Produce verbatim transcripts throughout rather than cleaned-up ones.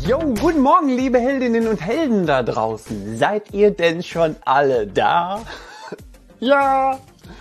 Jo, guten Morgen, liebe Heldinnen und Helden da draußen. Seid ihr denn schon alle da? Ja!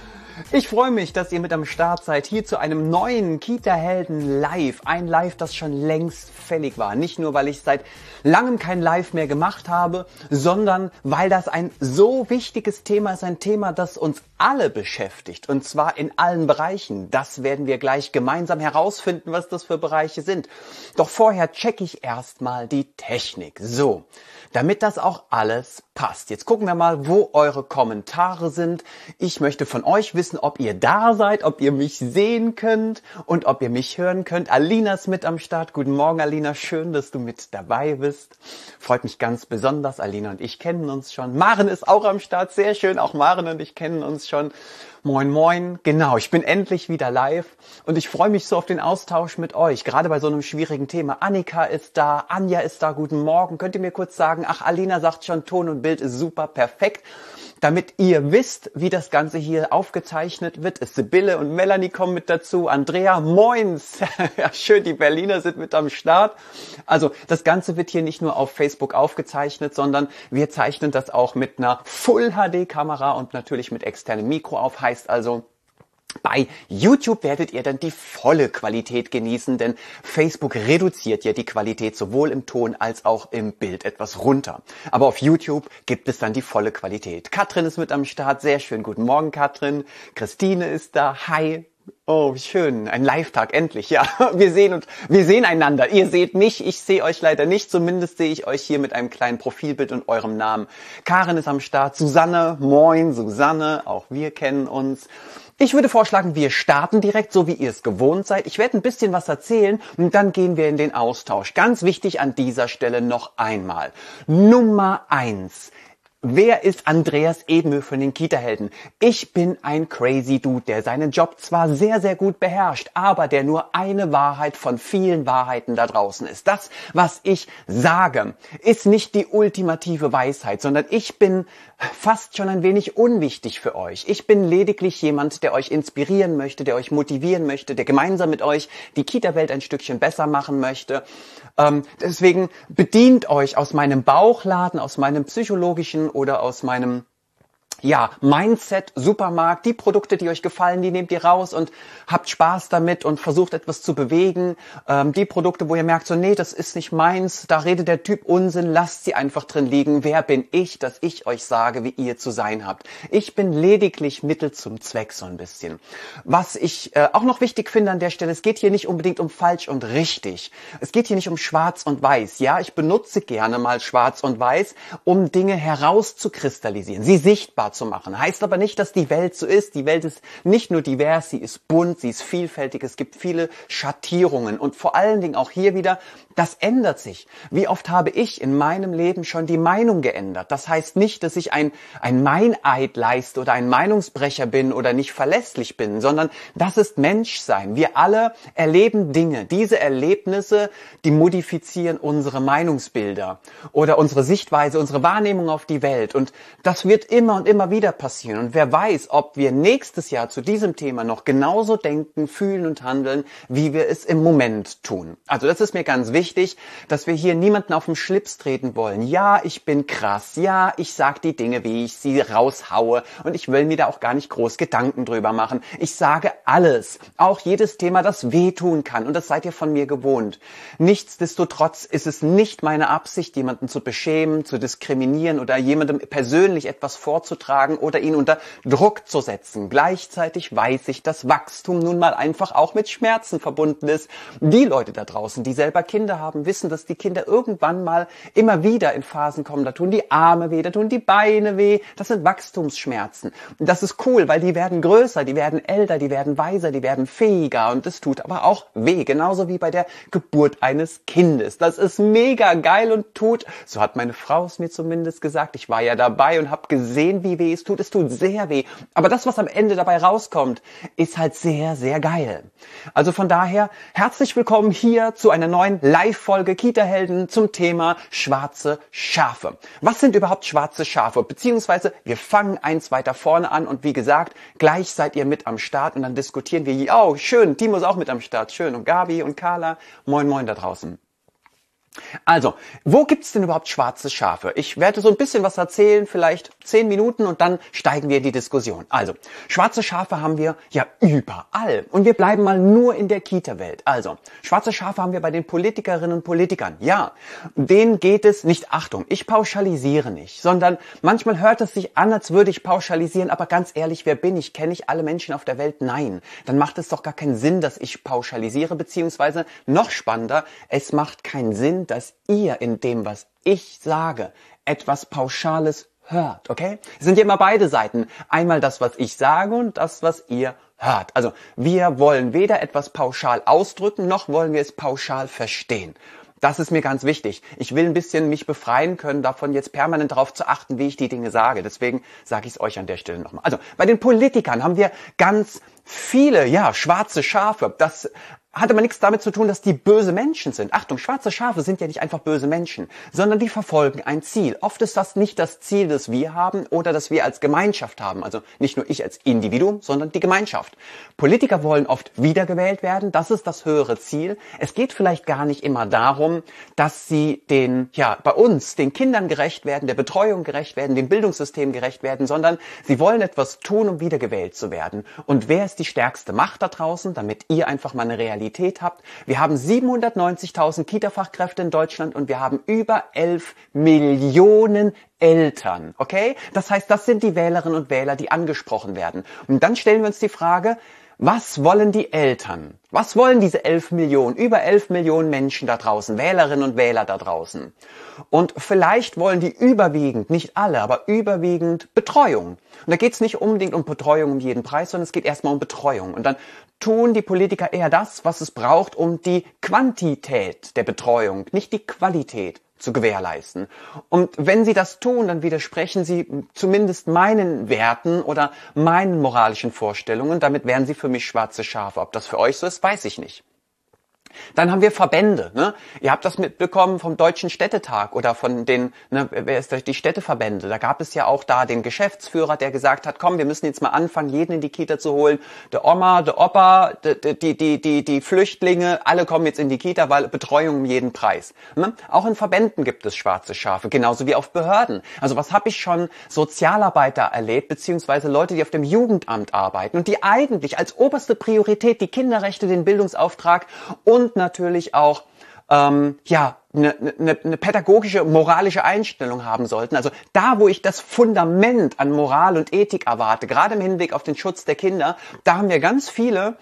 Ich freue mich, dass ihr mit am Start seid, hier zu einem neuen Kita-Helden Live. Ein Live, das schon längst fällig war. Nicht nur, weil ich seit langem kein Live mehr gemacht habe, sondern weil das ein so wichtiges Thema ist, ein Thema, das uns alle beschäftigt. Und zwar in allen Bereichen. Das werden wir gleich gemeinsam herausfinden, was das für Bereiche sind. Doch vorher checke ich erstmal die Technik. So, damit das auch alles passt. Jetzt gucken wir mal, wo eure Kommentare sind. Ich möchte von euch wissen, ob ihr da seid, ob ihr mich sehen könnt und ob ihr mich hören könnt. Alina ist mit am Start. Guten Morgen, Alina. Schön, dass du mit dabei bist. Freut mich ganz besonders. Alina und ich kennen uns schon. Maren ist auch am Start. Sehr schön. Auch Maren und ich kennen uns schon. Moin, moin. Genau, ich bin endlich wieder live und ich freue mich so auf den Austausch mit euch, gerade bei so einem schwierigen Thema. Annika ist da, Anja ist da, guten Morgen. Könnt ihr mir kurz sagen, ach, Alina sagt schon, Ton und Bild ist super, perfekt. Damit ihr wisst, wie das Ganze hier aufgezeichnet wird, ist Sibylle und Melanie kommen mit dazu. Andrea, moins. Ja, schön, die Berliner sind mit am Start. Also das Ganze wird hier nicht nur auf Facebook aufgezeichnet, sondern wir zeichnen das auch mit einer Full-H D-Kamera und natürlich mit externem Mikro auf. Heißt also, bei YouTube werdet ihr dann die volle Qualität genießen, denn Facebook reduziert ja die Qualität sowohl im Ton als auch im Bild etwas runter. Aber auf YouTube gibt es dann die volle Qualität. Katrin ist mit am Start, sehr schön. Guten Morgen, Katrin. Christine ist da, hi. Oh, wie schön. Ein Live-Tag, endlich. Ja, wir sehen uns, wir sehen einander. Ihr seht mich, ich sehe euch leider nicht. Zumindest sehe ich euch hier mit einem kleinen Profilbild und eurem Namen. Karin ist am Start. Susanne, moin, Susanne. Auch wir kennen uns. Ich würde vorschlagen, wir starten direkt, so wie ihr es gewohnt seid. Ich werde ein bisschen was erzählen und dann gehen wir in den Austausch. Ganz wichtig an dieser Stelle noch einmal. Nummer eins. Wer ist Andreas Ebenmühl von den Kita-Helden? Ich bin ein crazy Dude, der seinen Job zwar sehr, sehr gut beherrscht, aber der nur eine Wahrheit von vielen Wahrheiten da draußen ist. Das, was ich sage, ist nicht die ultimative Weisheit, sondern ich bin fast schon ein wenig unwichtig für euch. Ich bin lediglich jemand, der euch inspirieren möchte, der euch motivieren möchte, der gemeinsam mit euch die Kita-Welt ein Stückchen besser machen möchte. Ähm, deswegen bedient euch aus meinem Bauchladen, aus meinem psychologischen oder aus meinem ja, Mindset, Supermarkt, die Produkte, die euch gefallen, die nehmt ihr raus und habt Spaß damit und versucht etwas zu bewegen. Ähm, die Produkte, wo ihr merkt, so nee, das ist nicht meins, da redet der Typ Unsinn, lasst sie einfach drin liegen. Wer bin ich, dass ich euch sage, wie ihr zu sein habt? Ich bin lediglich Mittel zum Zweck so ein bisschen. Was ich äh, auch noch wichtig finde an der Stelle, es geht hier nicht unbedingt um falsch und richtig. Es geht hier nicht um schwarz und weiß. Ja, ich benutze gerne mal schwarz und weiß, um Dinge herauszukristallisieren, sie sichtbar zu machen. Heißt aber nicht, dass die Welt so ist. Die Welt ist nicht nur divers, sie ist bunt, sie ist vielfältig, es gibt viele Schattierungen und vor allen Dingen auch hier wieder, das ändert sich. Wie oft habe ich in meinem Leben schon die Meinung geändert? Das heißt nicht, dass ich ein, ein Meineid leiste oder ein Meinungsbrecher bin oder nicht verlässlich bin, sondern das ist Menschsein. Wir alle erleben Dinge. Diese Erlebnisse, die modifizieren unsere Meinungsbilder oder unsere Sichtweise, unsere Wahrnehmung auf die Welt und das wird immer und immer wieder passieren. Und wer weiß, ob wir nächstes Jahr zu diesem Thema noch genauso denken, fühlen und handeln, wie wir es im Moment tun. Also das ist mir ganz wichtig, dass wir hier niemanden auf den Schlips treten wollen. Ja, ich bin krass. Ja, ich sag die Dinge, wie ich sie raushaue. Und ich will mir da auch gar nicht groß Gedanken drüber machen. Ich sage alles. Auch jedes Thema, das wehtun kann. Und das seid ihr von mir gewohnt. Nichtsdestotrotz ist es nicht meine Absicht, jemanden zu beschämen, zu diskriminieren oder jemandem persönlich etwas vorzutragen oder ihn unter Druck zu setzen. Gleichzeitig weiß ich, dass Wachstum nun mal einfach auch mit Schmerzen verbunden ist. Die Leute da draußen, die selber Kinder haben, wissen, dass die Kinder irgendwann mal immer wieder in Phasen kommen. Da tun die Arme weh, da tun die Beine weh. Das sind Wachstumsschmerzen. Und das ist cool, weil die werden größer, die werden älter, die werden weiser, die werden fähiger. Und es tut aber auch weh. Genauso wie bei der Geburt eines Kindes. Das ist mega geil und tut, so hat meine Frau es mir zumindest gesagt. Ich war ja dabei und habe gesehen, wie weh es tut. Es tut sehr weh. Aber das, was am Ende dabei rauskommt, ist halt sehr, sehr geil. Also von daher, herzlich willkommen hier zu einer neuen Live-Folge Kita-Helden zum Thema schwarze Schafe. Was sind überhaupt schwarze Schafe? Beziehungsweise wir fangen eins weiter vorne an und wie gesagt, gleich seid ihr mit am Start und dann diskutieren wir. Oh, schön, Timo ist auch mit am Start. Schön. Und Gabi und Carla. Moin, moin da draußen. Also, wo gibt's denn überhaupt schwarze Schafe? Ich werde so ein bisschen was erzählen, vielleicht zehn Minuten und dann steigen wir in die Diskussion. Also, schwarze Schafe haben wir ja überall. Und wir bleiben mal nur in der Kita-Welt. Also, schwarze Schafe haben wir bei den Politikerinnen und Politikern. Ja, denen geht es nicht, Achtung, ich pauschalisiere nicht, sondern manchmal hört es sich an, als würde ich pauschalisieren, aber ganz ehrlich, wer bin ich? Kenne ich alle Menschen auf der Welt? Nein. Dann macht es doch gar keinen Sinn, dass ich pauschalisiere, beziehungsweise noch spannender, es macht keinen Sinn, dass ihr in dem, was ich sage, etwas Pauschales hört, okay? Es sind ja immer beide Seiten. Einmal das, was ich sage und das, was ihr hört. Also wir wollen weder etwas pauschal ausdrücken, noch wollen wir es pauschal verstehen. Das ist mir ganz wichtig. Ich will ein bisschen mich befreien können, davon jetzt permanent darauf zu achten, wie ich die Dinge sage. Deswegen sage ich es euch an der Stelle nochmal. Also bei den Politikern haben wir ganz viele, ja, schwarze Schafe. Das hat aber nichts damit zu tun, dass die böse Menschen sind. Achtung, schwarze Schafe sind ja nicht einfach böse Menschen, sondern die verfolgen ein Ziel. Oft ist das nicht das Ziel, das wir haben oder das wir als Gemeinschaft haben. Also nicht nur ich als Individuum, sondern die Gemeinschaft. Politiker wollen oft wiedergewählt werden. Das ist das höhere Ziel. Es geht vielleicht gar nicht immer darum, dass sie den, ja, bei uns, den Kindern gerecht werden, der Betreuung gerecht werden, dem Bildungssystem gerecht werden, sondern sie wollen etwas tun, um wiedergewählt zu werden. Und wer ist die stärkste Macht da draußen, damit ihr einfach mal eine Realität habt. Wir haben siebenhundertneunzigtausend Kita-Fachkräfte in Deutschland und wir haben über elf Millionen Eltern, okay? Das heißt, das sind die Wählerinnen und Wähler, die angesprochen werden. Und dann stellen wir uns die Frage, was wollen die Eltern? Was wollen diese elf Millionen, über elf Millionen Menschen da draußen, Wählerinnen und Wähler da draußen? Und vielleicht wollen die überwiegend, nicht alle, aber überwiegend Betreuung. Und da geht es nicht unbedingt um Betreuung um jeden Preis, sondern es geht erstmal um Betreuung. Und dann tun die Politiker eher das, was es braucht, um die Quantität der Betreuung, nicht die Qualität zu gewährleisten. Und wenn sie das tun, dann widersprechen sie zumindest meinen Werten oder meinen moralischen Vorstellungen. Damit wären sie für mich schwarze Schafe. Ob das für euch so ist, weiß ich nicht. Dann haben wir Verbände. Ne? Ihr habt das mitbekommen vom Deutschen Städtetag oder von den, ne, wer ist das, die Städteverbände. Da gab es ja auch da den Geschäftsführer, der gesagt hat, komm, wir müssen jetzt mal anfangen, jeden in die Kita zu holen. Der Oma, der Opa, die, die, die, die, die Flüchtlinge, alle kommen jetzt in die Kita, weil Betreuung um jeden Preis. Ne? Auch in Verbänden gibt es schwarze Schafe, genauso wie auf Behörden. Also was habe ich schon Sozialarbeiter erlebt, beziehungsweise Leute, die auf dem Jugendamt arbeiten und die eigentlich als oberste Priorität die Kinderrechte, den Bildungsauftrag und Und natürlich auch ähm, ja eine ne, ne pädagogische, moralische Einstellung haben sollten. Also da, wo ich das Fundament an Moral und Ethik erwarte, gerade im Hinblick auf den Schutz der Kinder, da haben wir ganz viele,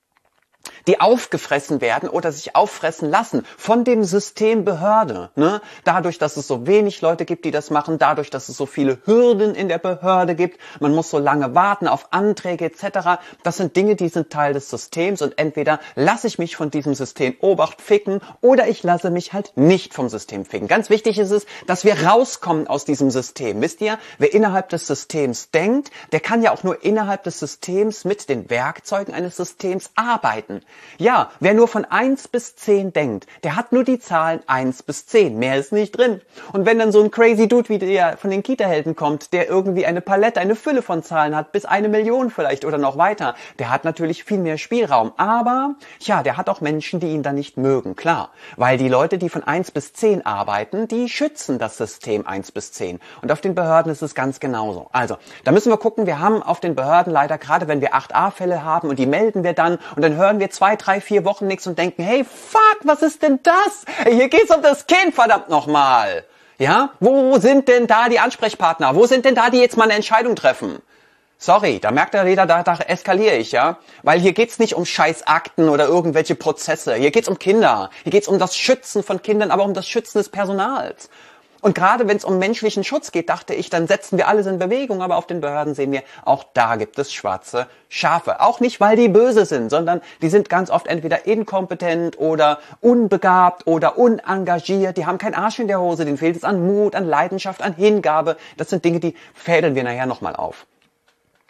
die aufgefressen werden oder sich auffressen lassen von dem System Behörde. Ne? Dadurch, dass es so wenig Leute gibt, die das machen, dadurch, dass es so viele Hürden in der Behörde gibt, man muss so lange warten auf Anträge et cetera. Das sind Dinge, die sind Teil des Systems und entweder lasse ich mich von diesem System Obacht ficken oder ich lasse mich halt nicht vom System ficken. Ganz wichtig ist es, dass wir rauskommen aus diesem System. Wisst ihr, wer innerhalb des Systems denkt, der kann ja auch nur innerhalb des Systems mit den Werkzeugen eines Systems arbeiten. Ja, wer nur von eins bis zehn denkt, der hat nur die Zahlen eins bis zehn. Mehr ist nicht drin. Und wenn dann so ein crazy Dude wie der von den Kita-Helden kommt, der irgendwie eine Palette, eine Fülle von Zahlen hat, bis eine Million vielleicht oder noch weiter, der hat natürlich viel mehr Spielraum. Aber, ja, der hat auch Menschen, die ihn dann nicht mögen. Klar, weil die Leute, die von eins bis zehn arbeiten, die schützen das System eins bis zehn. Und auf den Behörden ist es ganz genauso. Also, da müssen wir gucken, wir haben auf den Behörden leider, gerade wenn wir acht a-Fälle haben und die melden wir dann und dann hören wir zwei, drei, vier Wochen nichts und denken, hey, fuck, was ist denn das? Hier geht's um das Kind, verdammt nochmal. Ja, wo sind denn da die Ansprechpartner? Wo sind denn da, die jetzt mal eine Entscheidung treffen? Sorry, da merkt ja jeder, da, da eskaliere ich, ja. Weil hier geht's nicht um Scheißakten oder irgendwelche Prozesse. Hier geht's um Kinder. Hier geht's um das Schützen von Kindern, aber um das Schützen des Personals. Und gerade wenn es um menschlichen Schutz geht, dachte ich, dann setzen wir alles in Bewegung. Aber auf den Behörden sehen wir, auch da gibt es schwarze Schafe. Auch nicht, weil die böse sind, sondern die sind ganz oft entweder inkompetent oder unbegabt oder unengagiert. Die haben keinen Arsch in der Hose, denen fehlt es an Mut, an Leidenschaft, an Hingabe. Das sind Dinge, die fädeln wir nachher nochmal auf.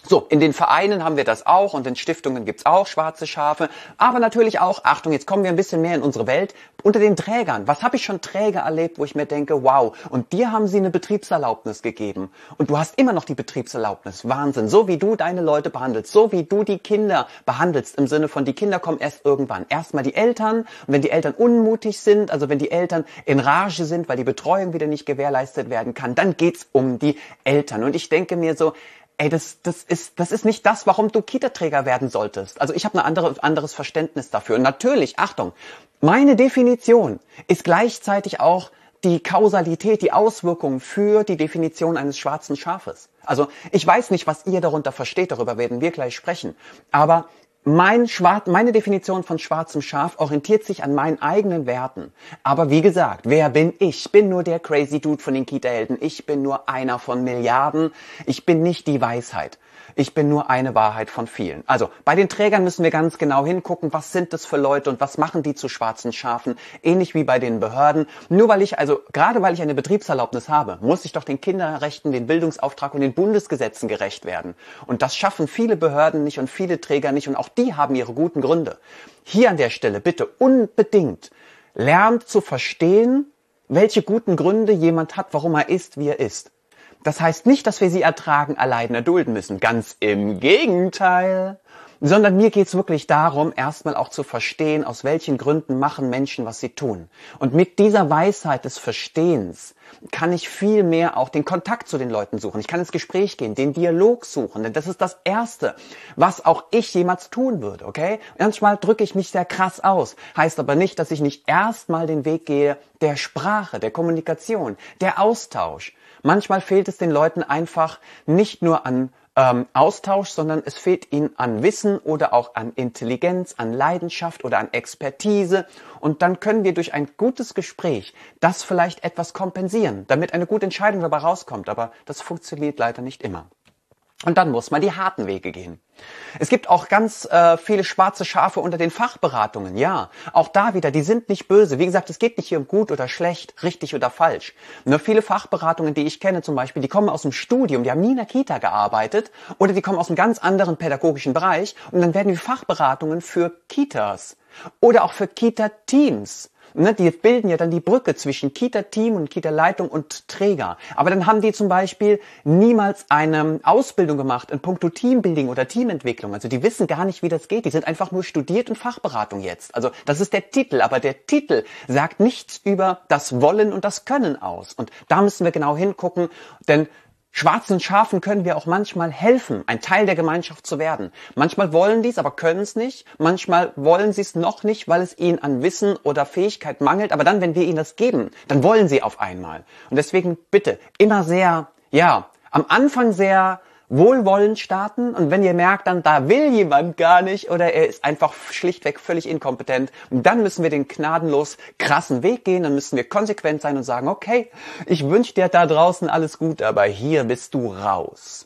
So, in den Vereinen haben wir das auch und in Stiftungen gibt's auch schwarze Schafe, aber natürlich auch, Achtung, jetzt kommen wir ein bisschen mehr in unsere Welt, unter den Trägern. Was habe ich schon Träger erlebt, wo ich mir denke, wow, und dir haben sie eine Betriebserlaubnis gegeben und du hast immer noch die Betriebserlaubnis. Wahnsinn, so wie du deine Leute behandelst, so wie du die Kinder behandelst, im Sinne von, die Kinder kommen erst irgendwann. Erstmal die Eltern und wenn die Eltern unmutig sind, also wenn die Eltern in Rage sind, weil die Betreuung wieder nicht gewährleistet werden kann, dann geht's um die Eltern. Und ich denke mir so, ey, das, das ist, das ist nicht das, warum du Kita-Träger werden solltest. Also ich habe ein andere, anderes Verständnis dafür. Und natürlich, Achtung, meine Definition ist gleichzeitig auch die Kausalität, die Auswirkung für die Definition eines schwarzen Schafes. Also ich weiß nicht, was ihr darunter versteht, darüber werden wir gleich sprechen. Aber Mein Schwarz, meine Definition von schwarzem Schaf orientiert sich an meinen eigenen Werten. Aber wie gesagt, wer bin ich? Ich bin nur der crazy Dude von den Kita-Helden. Ich bin nur einer von Milliarden. Ich bin nicht die Weisheit. Ich bin nur eine Wahrheit von vielen. Also bei den Trägern müssen wir ganz genau hingucken, was sind das für Leute und was machen die zu schwarzen Schafen, ähnlich wie bei den Behörden. Nur weil ich, also gerade weil ich eine Betriebserlaubnis habe, muss ich doch den Kinderrechten, den Bildungsauftrag und den Bundesgesetzen gerecht werden. Und das schaffen viele Behörden nicht und viele Träger nicht und auch die haben ihre guten Gründe. Hier an der Stelle bitte unbedingt lernt zu verstehen, welche guten Gründe jemand hat, warum er ist, wie er ist. Das heißt nicht, dass wir sie ertragen, erleiden, erdulden müssen. Ganz im Gegenteil. Sondern mir geht's wirklich darum, erstmal auch zu verstehen, aus welchen Gründen machen Menschen, was sie tun. Und mit dieser Weisheit des Verstehens kann ich viel mehr auch den Kontakt zu den Leuten suchen. Ich kann ins Gespräch gehen, den Dialog suchen. Denn das ist das Erste, was auch ich jemals tun würde, okay? Manchmal drücke ich mich sehr krass aus. Heißt aber nicht, dass ich nicht erstmal den Weg gehe der Sprache, der Kommunikation, der Austausch. Manchmal fehlt es den Leuten einfach nicht nur an ähm, Austausch, sondern es fehlt ihnen an Wissen oder auch an Intelligenz, an Leidenschaft oder an Expertise. Und dann können wir durch ein gutes Gespräch das vielleicht etwas kompensieren, damit eine gute Entscheidung dabei rauskommt. Aber das funktioniert leider nicht immer. Und dann muss man die harten Wege gehen. Es gibt auch ganz äh, viele schwarze Schafe unter den Fachberatungen. Ja, auch da wieder, die sind nicht böse. Wie gesagt, es geht nicht hier um gut oder schlecht, richtig oder falsch. Nur viele Fachberatungen, die ich kenne zum Beispiel, die kommen aus dem Studium, die haben nie in der Kita gearbeitet oder die kommen aus einem ganz anderen pädagogischen Bereich und dann werden die Fachberatungen für Kitas oder auch für Kita-Teams. Ne, die bilden ja dann die Brücke zwischen Kita-Team und Kita-Leitung und Träger. Aber dann haben die zum Beispiel niemals eine Ausbildung gemacht in puncto Teambuilding oder Teamentwicklung. Also die wissen gar nicht, wie das geht. Die sind einfach nur studiert in Fachberatung jetzt. Also das ist der Titel. Aber der Titel sagt nichts über das Wollen und das Können aus. Und da müssen wir genau hingucken, denn schwarzen Schafen können wir auch manchmal helfen, ein Teil der Gemeinschaft zu werden. Manchmal wollen die es, aber können es nicht. Manchmal wollen sie es noch nicht, weil es ihnen an Wissen oder Fähigkeit mangelt. Aber dann, wenn wir ihnen das geben, dann wollen sie auf einmal. Und deswegen bitte immer sehr, ja, am Anfang sehr wohlwollend starten. Und wenn ihr merkt, dann da will jemand gar nicht oder er ist einfach schlichtweg völlig inkompetent, dann müssen wir den gnadenlos krassen Weg gehen. Dann müssen wir konsequent sein und sagen, okay, ich wünsche dir da draußen alles Gute, aber hier bist du raus.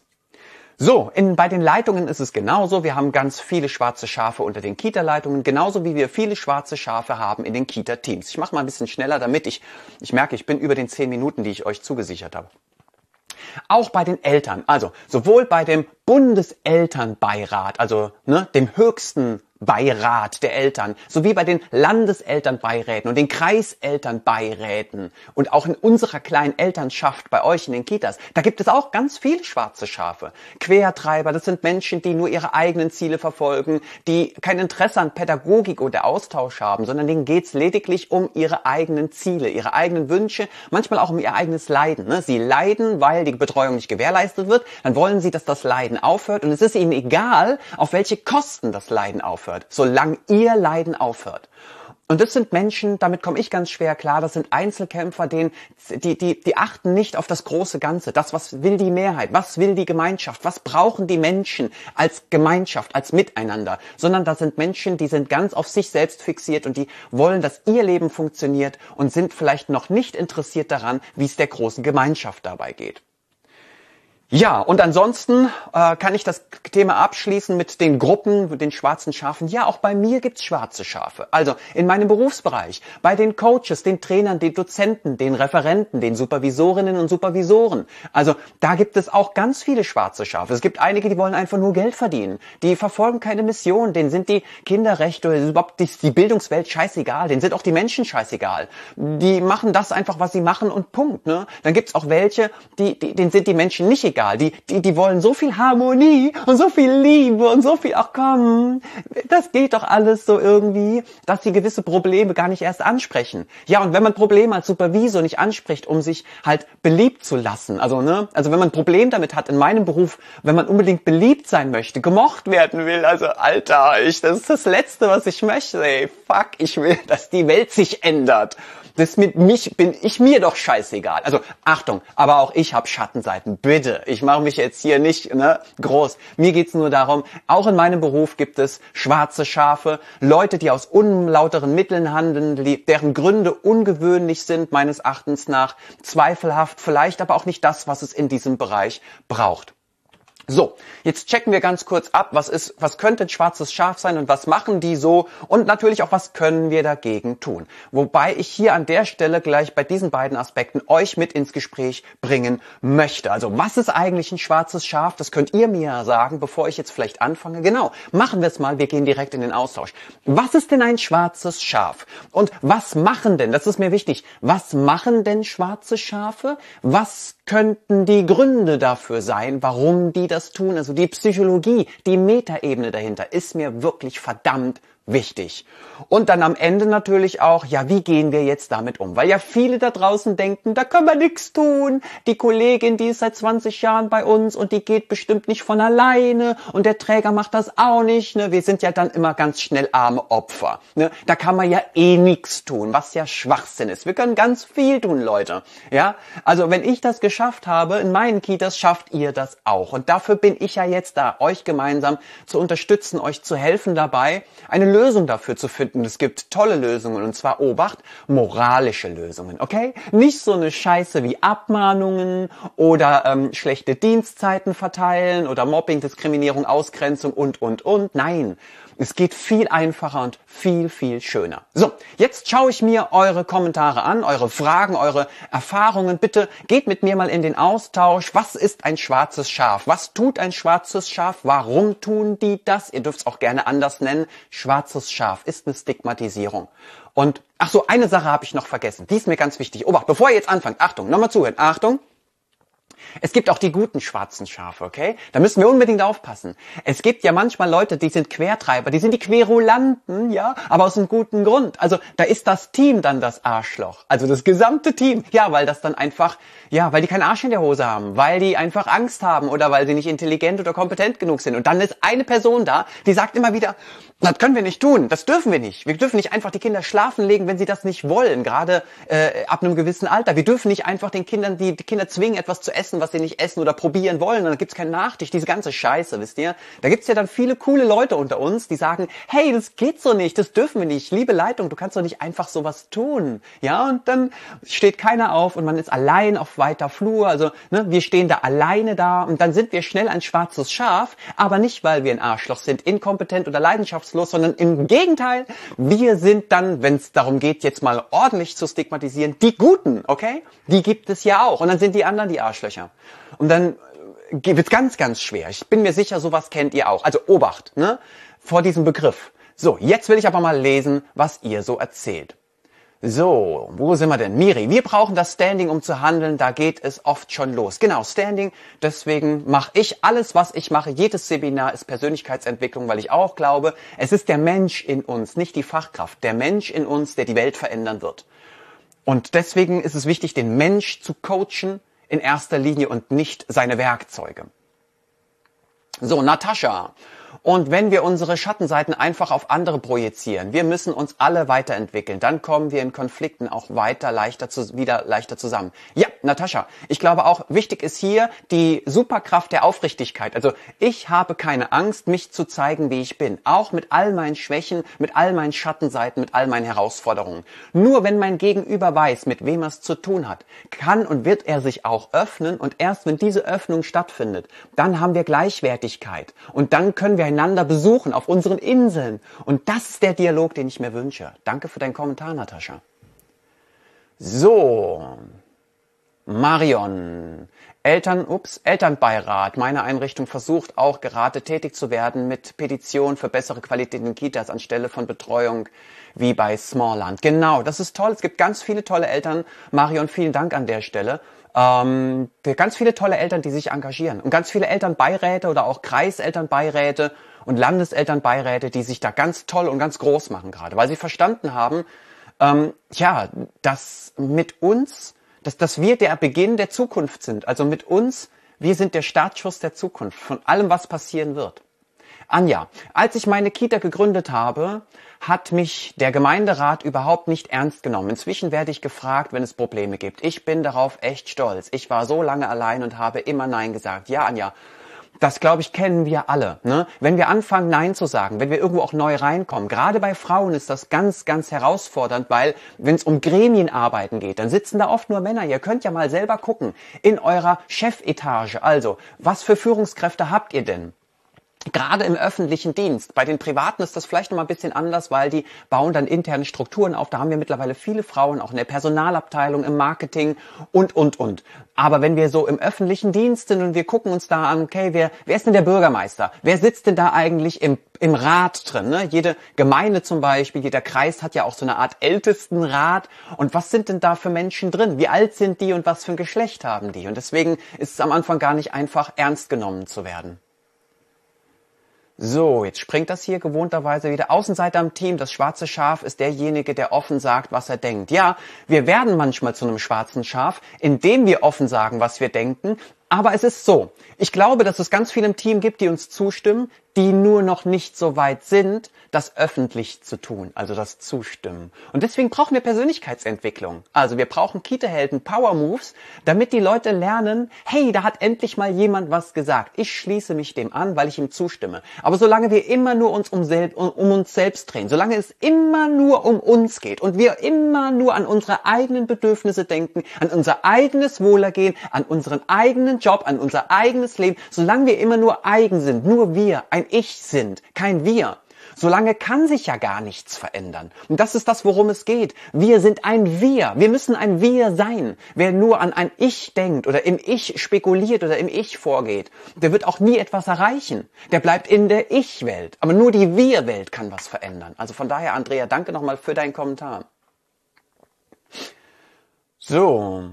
So, in, bei den Leitungen ist es genauso. Wir haben ganz viele schwarze Schafe unter den Kita-Leitungen, genauso wie wir viele schwarze Schafe haben in den Kita-Teams. Ich mache mal ein bisschen schneller, damit ich, ich merke, ich bin über den zehn Minuten, die ich euch zugesichert habe. Auch bei den Eltern, also sowohl bei dem Bundeselternbeirat, also ne, dem höchsten Beirat der Eltern, sowie bei den Landeselternbeiräten und den Kreiselternbeiräten und auch in unserer kleinen Elternschaft bei euch in den Kitas, da gibt es auch ganz viele schwarze Schafe. Quertreiber, das sind Menschen, die nur ihre eigenen Ziele verfolgen, die kein Interesse an Pädagogik oder Austausch haben, sondern denen geht's lediglich um ihre eigenen Ziele, ihre eigenen Wünsche, manchmal auch um ihr eigenes Leiden. Ne? Sie leiden, weil die Betreuung nicht gewährleistet wird, dann wollen sie, dass das Leiden aufhört und es ist ihnen egal, auf welche Kosten das Leiden aufhört, solange ihr Leiden aufhört. Und das sind Menschen, damit komme ich ganz schwer klar, das sind Einzelkämpfer, denen, die, die, die achten nicht auf das große Ganze. Das, was will die Mehrheit, was will die Gemeinschaft, was brauchen die Menschen als Gemeinschaft, als Miteinander, sondern das sind Menschen, die sind ganz auf sich selbst fixiert und die wollen, dass ihr Leben funktioniert und sind vielleicht noch nicht interessiert daran, wie es der großen Gemeinschaft dabei geht. Ja, und ansonsten äh, kann ich das Thema abschließen mit den Gruppen, mit den schwarzen Schafen. Ja, auch bei mir gibt's schwarze Schafe. Also in meinem Berufsbereich, bei den Coaches, den Trainern, den Dozenten, den Referenten, den Supervisorinnen und Supervisoren. Also da gibt es auch ganz viele schwarze Schafe. Es gibt einige, die wollen einfach nur Geld verdienen. Die verfolgen keine Mission. Denen sind die Kinderrechte oder überhaupt die, die Bildungswelt scheißegal. Denen sind auch die Menschen scheißegal. Die machen das einfach, was sie machen und Punkt. Ne? Dann gibt's auch welche, die, die, denen sind die Menschen nicht egal. Die, die, die wollen so viel Harmonie und so viel Liebe und so viel, ach komm, das geht doch alles so irgendwie, dass sie gewisse Probleme gar nicht erst ansprechen. Ja, und wenn man Probleme als Supervisor nicht anspricht, um sich halt beliebt zu lassen, also ne, also wenn man ein Problem damit hat in meinem Beruf, wenn man unbedingt beliebt sein möchte, gemocht werden will, also Alter, ich, das ist das Letzte, was ich möchte, ey, fuck, ich will, dass die Welt sich ändert. Das mit mich bin ich mir doch scheißegal. Also Achtung, aber auch ich habe Schattenseiten. Bitte, ich mache mich jetzt hier nicht ne, groß. Mir geht's nur darum, auch in meinem Beruf gibt es schwarze Schafe, Leute, die aus unlauteren Mitteln handeln, die, deren Gründe ungewöhnlich sind, meines Erachtens nach, zweifelhaft, vielleicht aber auch nicht das, was es in diesem Bereich braucht. So, jetzt checken wir ganz kurz ab, was ist, was könnte ein schwarzes Schaf sein und was machen die so und natürlich auch, was können wir dagegen tun. Wobei ich hier an der Stelle gleich bei diesen beiden Aspekten euch mit ins Gespräch bringen möchte. Also, was ist eigentlich ein schwarzes Schaf? Das könnt ihr mir ja sagen, bevor ich jetzt vielleicht anfange. Genau, machen wir es mal, wir gehen direkt in den Austausch. Was ist denn ein schwarzes Schaf? Und was machen denn, das ist mir wichtig, was machen denn schwarze Schafe? Was könnten die Gründe dafür sein, warum die das tun? Also die Psychologie, die Metaebene dahinter ist mir wirklich verdammt wichtig. Und dann am Ende natürlich auch, ja, wie gehen wir jetzt damit um? Weil ja viele da draußen denken, da können wir nichts tun. Die Kollegin, die ist seit zwanzig Jahren bei uns und die geht bestimmt nicht von alleine und der Träger macht das auch nicht. Ne? Wir sind ja dann immer ganz schnell arme Opfer. Ne? Da kann man ja eh nichts tun, was ja Schwachsinn ist. Wir können ganz viel tun, Leute. Ja, also wenn ich das geschafft habe in meinen Kitas, schafft ihr das auch. Und dafür bin ich ja jetzt da, euch gemeinsam zu unterstützen, euch zu helfen dabei, eine Lösung dafür zu finden. Es gibt tolle Lösungen und zwar, Obacht, moralische Lösungen, okay? Nicht so eine Scheiße wie Abmahnungen oder ähm, schlechte Dienstzeiten verteilen oder Mobbing, Diskriminierung, Ausgrenzung und, und, und. Nein, es geht viel einfacher und viel, viel schöner. So, jetzt schaue ich mir eure Kommentare an, eure Fragen, eure Erfahrungen. Bitte geht mit mir mal in den Austausch. Was ist ein schwarzes Schaf? Was tut ein schwarzes Schaf? Warum tun die das? Ihr dürft es auch gerne anders nennen. Schwarzes Schaf ist eine Stigmatisierung. Und, ach so, eine Sache habe ich noch vergessen. Die ist mir ganz wichtig. Obacht, bevor ihr jetzt anfangt, Achtung, nochmal zuhören. Achtung. Es gibt auch die guten schwarzen Schafe, okay? Da müssen wir unbedingt aufpassen. Es gibt ja manchmal Leute, die sind Quertreiber, die sind die Querulanten, ja, aber aus einem guten Grund. Also da ist das Team dann das Arschloch, also das gesamte Team. Ja, weil das dann einfach, ja, weil die keinen Arsch in der Hose haben, weil die einfach Angst haben oder weil sie nicht intelligent oder kompetent genug sind. Und dann ist eine Person da, die sagt immer wieder, das können wir nicht tun, das dürfen wir nicht. Wir dürfen nicht einfach die Kinder schlafen legen, wenn sie das nicht wollen, gerade äh, ab einem gewissen Alter. Wir dürfen nicht einfach den Kindern, die, die Kinder zwingen, etwas zu essen, was sie nicht essen oder probieren wollen. Und dann gibt's keinen Nachtisch, diese ganze Scheiße, wisst ihr? Da gibt's ja dann viele coole Leute unter uns, die sagen, hey, das geht so nicht, das dürfen wir nicht. Liebe Leitung, du kannst doch nicht einfach sowas tun. Ja, und dann steht keiner auf und man ist allein auf weiter Flur. Also ne, wir stehen da alleine da und dann sind wir schnell ein schwarzes Schaf, aber nicht, weil wir ein Arschloch sind, inkompetent oder leidenschaftslos, sondern im Gegenteil, wir sind dann, wenn es darum geht, jetzt mal ordentlich zu stigmatisieren, die Guten, okay? Die gibt es ja auch. Und dann sind die anderen die Arschlöcher. Und dann wird's ganz, ganz schwer. Ich bin mir sicher, sowas kennt ihr auch. Also Obacht, ne? Vor diesem Begriff. So, jetzt will ich aber mal lesen, was ihr so erzählt. So, wo sind wir denn? Miri, wir brauchen das Standing, um zu handeln, da geht es oft schon los. Genau, Standing, deswegen mache ich alles, was ich mache. Jedes Seminar ist Persönlichkeitsentwicklung, weil ich auch glaube, es ist der Mensch in uns, nicht die Fachkraft. Der Mensch in uns, der die Welt verändern wird. Und deswegen ist es wichtig, den Mensch zu coachen in erster Linie und nicht seine Werkzeuge. So, Natascha. Und wenn wir unsere Schattenseiten einfach auf andere projizieren, wir müssen uns alle weiterentwickeln, dann kommen wir in Konflikten auch weiter leichter zu, wieder leichter zusammen. Ja, Natascha, ich glaube auch, wichtig ist hier die Superkraft der Aufrichtigkeit. Also ich habe keine Angst, mich zu zeigen, wie ich bin. Auch mit all meinen Schwächen, mit all meinen Schattenseiten, mit all meinen Herausforderungen. Nur wenn mein Gegenüber weiß, mit wem er es zu tun hat, kann und wird er sich auch öffnen. Und erst wenn diese Öffnung stattfindet, dann haben wir Gleichwertigkeit. Und dann können wir einander besuchen auf unseren Inseln. Und das ist der Dialog, den ich mir wünsche. Danke für deinen Kommentar, Natascha. So, Marion. Eltern, ups, Elternbeirat. Meine Einrichtung versucht auch gerade tätig zu werden mit Petitionen für bessere Qualität in Kitas anstelle von Betreuung wie bei Smallland. Genau, das ist toll. Es gibt ganz viele tolle Eltern. Marion, vielen Dank an der Stelle. Ähm, ganz viele tolle Eltern, die sich engagieren. Und ganz viele Elternbeiräte oder auch Kreiselternbeiräte und Landeselternbeiräte, die sich da ganz toll und ganz groß machen gerade. Weil sie verstanden haben, ähm, ja, dass mit uns... Dass, dass wir der Beginn der Zukunft sind. Also mit uns, wir sind der Startschuss der Zukunft, von allem, was passieren wird. Anja, als ich meine Kita gegründet habe, hat mich der Gemeinderat überhaupt nicht ernst genommen. Inzwischen werde ich gefragt, wenn es Probleme gibt. Ich bin darauf echt stolz. Ich war so lange allein und habe immer Nein gesagt. Ja, Anja, das, glaube ich, kennen wir alle. Ne? Wenn wir anfangen, Nein zu sagen, wenn wir irgendwo auch neu reinkommen, gerade bei Frauen ist das ganz, ganz herausfordernd, weil wenn es um Gremienarbeiten geht, dann sitzen da oft nur Männer. Ihr könnt ja mal selber gucken in eurer Chefetage. Also, was für Führungskräfte habt ihr denn? Gerade im öffentlichen Dienst. Bei den Privaten ist das vielleicht noch mal ein bisschen anders, weil die bauen dann interne Strukturen auf. Da haben wir mittlerweile viele Frauen, auch in der Personalabteilung, im Marketing und, und, und. Aber wenn wir so im öffentlichen Dienst sind und wir gucken uns da an, okay, wer, wer ist denn der Bürgermeister? Wer sitzt denn da eigentlich im, im Rat drin? Ne? Jede Gemeinde zum Beispiel, jeder Kreis hat ja auch so eine Art Ältestenrat. Und was sind denn da für Menschen drin? Wie alt sind die und was für ein Geschlecht haben die? Und deswegen ist es am Anfang gar nicht einfach, ernst genommen zu werden. So, jetzt springt das hier gewohnterweise wieder. Außenseiter im Team, das schwarze Schaf ist derjenige, der offen sagt, was er denkt. Ja, wir werden manchmal zu einem schwarzen Schaf, indem wir offen sagen, was wir denken. Aber es ist so, ich glaube, dass es ganz viele im Team gibt, die uns zustimmen, die nur noch nicht so weit sind, das öffentlich zu tun, also das Zustimmen. Und deswegen brauchen wir Persönlichkeitsentwicklung. Also wir brauchen Kita-Helden, Power Moves, damit die Leute lernen, hey, da hat endlich mal jemand was gesagt. Ich schließe mich dem an, weil ich ihm zustimme. Aber solange wir immer nur uns um, sel- um, um uns selbst drehen, solange es immer nur um uns geht und wir immer nur an unsere eigenen Bedürfnisse denken, an unser eigenes Wohlergehen, an unseren eigenen Job, an unser eigenes Leben, solange wir immer nur eigen sind, nur wir, ein Ich sind, kein Wir, solange kann sich ja gar nichts verändern. Und das ist das, worum es geht. Wir sind ein Wir. Wir müssen ein Wir sein. Wer nur an ein Ich denkt oder im Ich spekuliert oder im Ich vorgeht, der wird auch nie etwas erreichen. Der bleibt in der Ich-Welt. Aber nur die Wir-Welt kann was verändern. Also von daher, Andrea, danke nochmal für deinen Kommentar. So.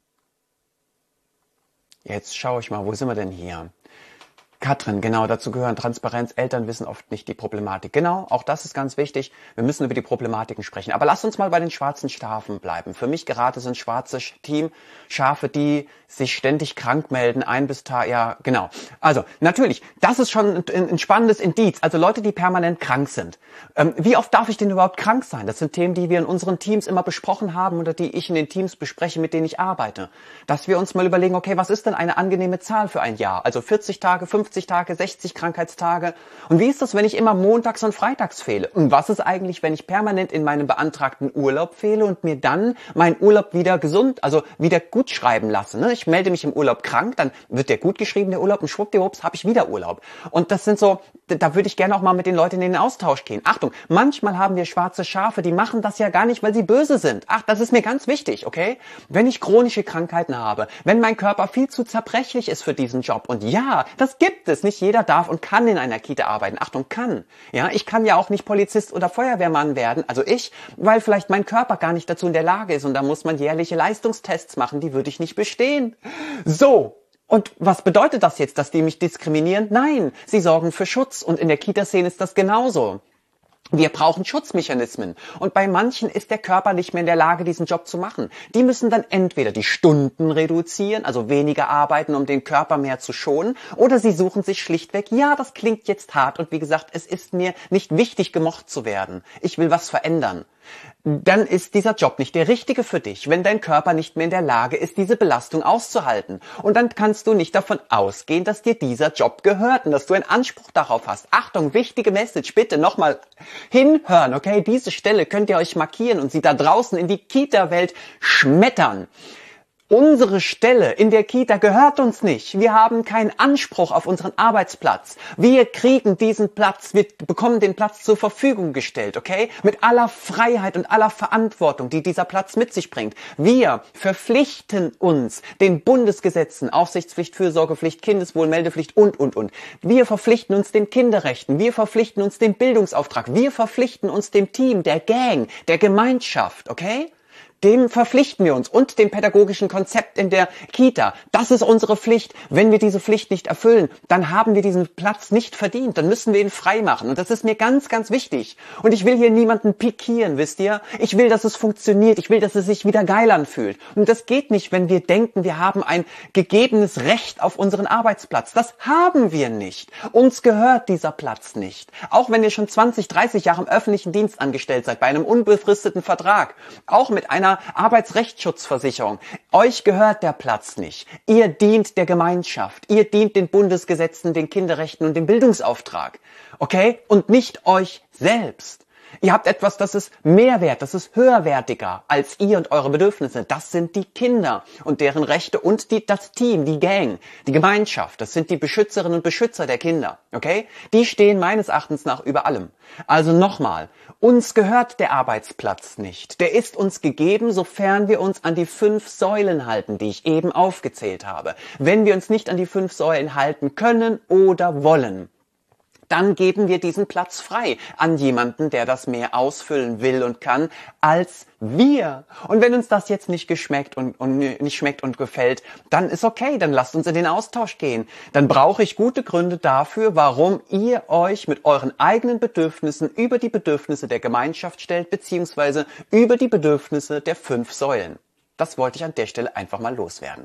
Jetzt schaue ich mal, wo sind wir denn hier? Katrin, genau, dazu gehören Transparenz. Eltern wissen oft nicht die Problematik. Genau, auch das ist ganz wichtig. Wir müssen über die Problematiken sprechen. Aber lasst uns mal bei den schwarzen Schafen bleiben. Für mich gerade sind schwarze Team Schafe, die sich ständig krank melden, ein bis Tag, ja, genau. Also, natürlich, das ist schon ein, ein spannendes Indiz. Also Leute, die permanent krank sind. Ähm, wie oft darf ich denn überhaupt krank sein? Das sind Themen, die wir in unseren Teams immer besprochen haben oder die ich in den Teams bespreche, mit denen ich arbeite. Dass wir uns mal überlegen, okay, was ist denn eine angenehme Zahl für ein Jahr? Also vierzig Tage, fünfzig Tage, sechzig Krankheitstage. Und wie ist das, wenn ich immer montags und freitags fehle? Und was ist eigentlich, wenn ich permanent in meinem beantragten Urlaub fehle und mir dann meinen Urlaub wieder gesund, also wieder gut schreiben lasse? Ne? Ich melde mich im Urlaub krank, dann wird der gut geschrieben, der Urlaub, und schwuppdiwupps habe ich wieder Urlaub. Und das sind so, da würde ich gerne auch mal mit den Leuten in den Austausch gehen. Achtung, manchmal haben wir schwarze Schafe, die machen das ja gar nicht, weil sie böse sind. Ach, das ist mir ganz wichtig, okay? Wenn ich chronische Krankheiten habe, wenn mein Körper viel zu zerbrechlich ist für diesen Job, und ja, das gibt es, nicht jeder darf und kann in einer Kita arbeiten. Achtung, kann. Ja, ich kann ja auch nicht Polizist oder Feuerwehrmann werden, also ich, weil vielleicht mein Körper gar nicht dazu in der Lage ist, und da muss man jährliche Leistungstests machen, die würde ich nicht bestehen. So. Und was bedeutet das jetzt, dass die mich diskriminieren? Nein, sie sorgen für Schutz, und in der Kita-Szene ist das genauso. Wir brauchen Schutzmechanismen. Und bei manchen ist der Körper nicht mehr in der Lage, diesen Job zu machen. Die müssen dann entweder die Stunden reduzieren, also weniger arbeiten, um den Körper mehr zu schonen, oder sie suchen sich schlichtweg, ja, das klingt jetzt hart und wie gesagt, es ist mir nicht wichtig, gemocht zu werden. Ich will was verändern. Dann ist dieser Job nicht der richtige für dich, wenn dein Körper nicht mehr in der Lage ist, diese Belastung auszuhalten. Und dann kannst du nicht davon ausgehen, dass dir dieser Job gehört und dass du einen Anspruch darauf hast. Achtung, wichtige Message, bitte nochmal hinhören, okay? Diese Stelle könnt ihr euch markieren und sie da draußen in die Kita-Welt schmettern. Unsere Stelle in der Kita gehört uns nicht. Wir haben keinen Anspruch auf unseren Arbeitsplatz. Wir kriegen diesen Platz, wir bekommen den Platz zur Verfügung gestellt, okay? Mit aller Freiheit und aller Verantwortung, die dieser Platz mit sich bringt. Wir verpflichten uns den Bundesgesetzen, Aufsichtspflicht, Fürsorgepflicht, Kindeswohlmeldepflicht und, und, und. Wir verpflichten uns den Kinderrechten. Wir verpflichten uns dem Bildungsauftrag. Wir verpflichten uns dem Team, der Gang, der Gemeinschaft, okay? Dem verpflichten wir uns und dem pädagogischen Konzept in der Kita. Das ist unsere Pflicht. Wenn wir diese Pflicht nicht erfüllen, dann haben wir diesen Platz nicht verdient. Dann müssen wir ihn frei machen. Und das ist mir ganz, ganz wichtig. Und ich will hier niemanden pikieren, wisst ihr? Ich will, dass es funktioniert. Ich will, dass es sich wieder geil anfühlt. Und das geht nicht, wenn wir denken, wir haben ein gegebenes Recht auf unseren Arbeitsplatz. Das haben wir nicht. Uns gehört dieser Platz nicht. Auch wenn ihr schon zwanzig, dreißig Jahre im öffentlichen Dienst angestellt seid, bei einem unbefristeten Vertrag, auch mit einer Arbeitsrechtsschutzversicherung. Euch gehört der Platz nicht. Ihr dient der Gemeinschaft. Ihr dient den Bundesgesetzen, den Kinderrechten und dem Bildungsauftrag. Okay? Und nicht euch selbst. Ihr habt etwas, das ist mehr wert, das ist höherwertiger als ihr und eure Bedürfnisse. Das sind die Kinder und deren Rechte und die, das Team, die Gang, die Gemeinschaft. Das sind die Beschützerinnen und Beschützer der Kinder. Okay? Die stehen meines Erachtens nach über allem. Also nochmal, uns gehört der Arbeitsplatz nicht. Der ist uns gegeben, sofern wir uns an die fünf Säulen halten, die ich eben aufgezählt habe. Wenn wir uns nicht an die fünf Säulen halten können oder wollen, dann geben wir diesen Platz frei an jemanden, der das mehr ausfüllen will und kann, als wir. Und wenn uns das jetzt nicht geschmeckt und, und nicht schmeckt und gefällt, dann ist okay, dann lasst uns in den Austausch gehen. Dann brauche ich gute Gründe dafür, warum ihr euch mit euren eigenen Bedürfnissen über die Bedürfnisse der Gemeinschaft stellt, beziehungsweise über die Bedürfnisse der fünf Säulen. Das wollte ich an der Stelle einfach mal loswerden.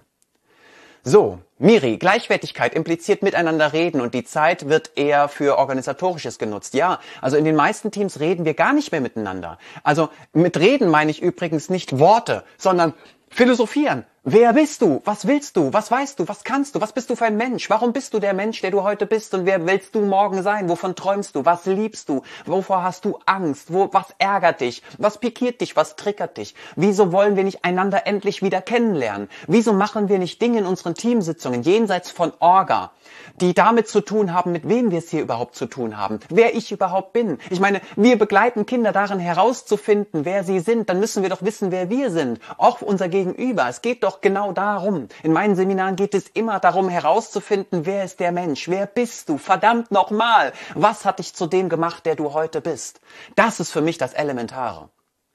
So, Miri, Gleichwertigkeit impliziert miteinander reden und die Zeit wird eher für Organisatorisches genutzt. Ja, also in den meisten Teams reden wir gar nicht mehr miteinander. Also mit reden meine ich übrigens nicht Worte, sondern philosophieren. Wer bist du? Was willst du? Was weißt du? Was kannst du? Was bist du für ein Mensch? Warum bist du der Mensch, der du heute bist? Und wer willst du morgen sein? Wovon träumst du? Was liebst du? Wovor hast du Angst? Wo, was ärgert dich? Was pikiert dich? Was triggert dich? Wieso wollen wir nicht einander endlich wieder kennenlernen? Wieso machen wir nicht Dinge in unseren Teamsitzungen jenseits von Orga, die damit zu tun haben, mit wem wir es hier überhaupt zu tun haben? Wer ich überhaupt bin? Ich meine, wir begleiten Kinder darin herauszufinden, wer sie sind. Dann müssen wir doch wissen, wer wir sind. Auch unser Gegenüber. Es geht doch genau darum. In meinen Seminaren geht es immer darum, herauszufinden, wer ist der Mensch? Wer bist du? Verdammt nochmal! Was hat dich zu dem gemacht, der du heute bist? Das ist für mich das Elementare.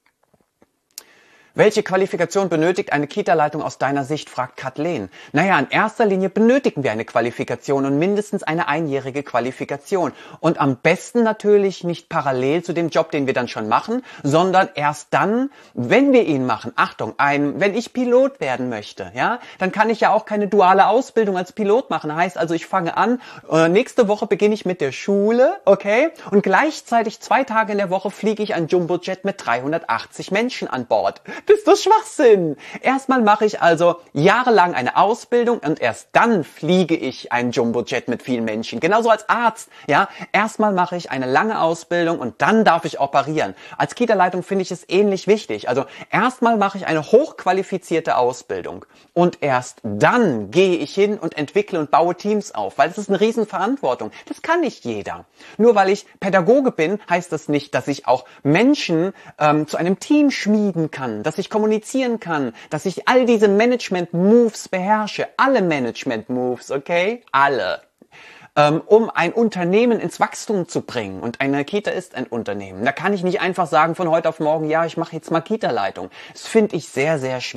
Welche Qualifikation benötigt eine Kita-Leitung aus deiner Sicht, fragt Kathleen. Naja, in erster Linie benötigen wir eine Qualifikation und mindestens eine einjährige Qualifikation. Und am besten natürlich nicht parallel zu dem Job, den wir dann schon machen, sondern erst dann, wenn wir ihn machen. Achtung, ein, wenn ich Pilot werden möchte, ja, dann kann ich ja auch keine duale Ausbildung als Pilot machen. Heißt also, ich fange an, äh, nächste Woche beginne ich mit der Schule, okay, und gleichzeitig zwei Tage in der Woche fliege ich ein Jumbojet mit dreihundertachtzig Menschen an Bord. Das ist doch Schwachsinn. Erstmal mache ich also jahrelang eine Ausbildung und erst dann fliege ich ein Jumbojet mit vielen Menschen. Genauso als Arzt, ja. Erstmal mache ich eine lange Ausbildung und dann darf ich operieren. Als Kita-Leitung finde ich es ähnlich wichtig. Also erstmal mache ich eine hochqualifizierte Ausbildung und erst dann gehe ich hin und entwickle und baue Teams auf, weil das ist eine Riesenverantwortung. Das kann nicht jeder. Nur weil ich Pädagoge bin, heißt das nicht, dass ich auch Menschen ähm, zu einem Team schmieden kann, dass ich kommunizieren kann, dass ich all diese Management-Moves beherrsche. Alle Management-Moves, okay? Alle. Ähm, um ein Unternehmen ins Wachstum zu bringen. Und eine Kita ist ein Unternehmen. Da kann ich nicht einfach sagen von heute auf morgen, ja, ich mache jetzt mal Kita-Leitung. Das finde ich sehr, sehr schwierig.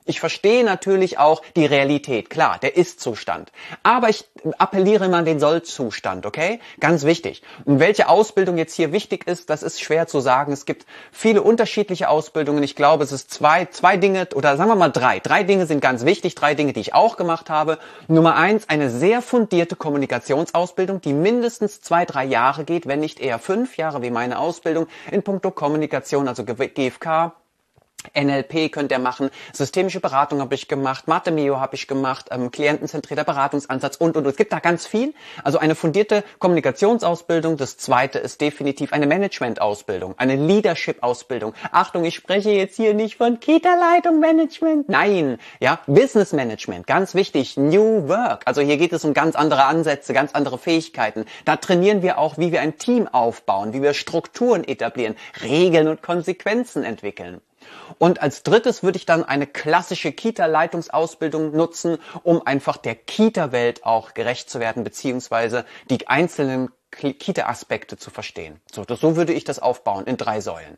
Ich verstehe natürlich auch die Realität, klar, der Ist-Zustand. Aber ich appelliere mal an den Soll-Zustand, okay? Ganz wichtig. Und welche Ausbildung jetzt hier wichtig ist, das ist schwer zu sagen. Es gibt viele unterschiedliche Ausbildungen. Ich glaube, es ist zwei, zwei Dinge, oder sagen wir mal drei. Drei Dinge sind ganz wichtig, drei Dinge, die ich auch gemacht habe. Nummer eins, eine sehr fundierte Kommunikationsausbildung, die mindestens zwei, drei Jahre geht, wenn nicht eher fünf Jahre wie meine Ausbildung in puncto Kommunikation, also G F K, N L P könnt ihr machen, systemische Beratung habe ich gemacht, Mathe-Mio habe ich gemacht, ähm, klientenzentrierter Beratungsansatz und, und, und. Es gibt da ganz viel. Also eine fundierte Kommunikationsausbildung. Das zweite ist definitiv eine Management-Ausbildung, eine Leadership-Ausbildung. Achtung, ich spreche jetzt hier nicht von Kita-Leitung Management. Nein, ja, Business Management, ganz wichtig, New Work. Also hier geht es um ganz andere Ansätze, ganz andere Fähigkeiten. Da trainieren wir auch, wie wir ein Team aufbauen, wie wir Strukturen etablieren, Regeln und Konsequenzen entwickeln. Und als drittes würde ich dann eine klassische Kita-Leitungsausbildung nutzen, um einfach der Kita-Welt auch gerecht zu werden, beziehungsweise die einzelnen Kita-Aspekte zu verstehen. So, das, so würde ich das aufbauen in drei Säulen.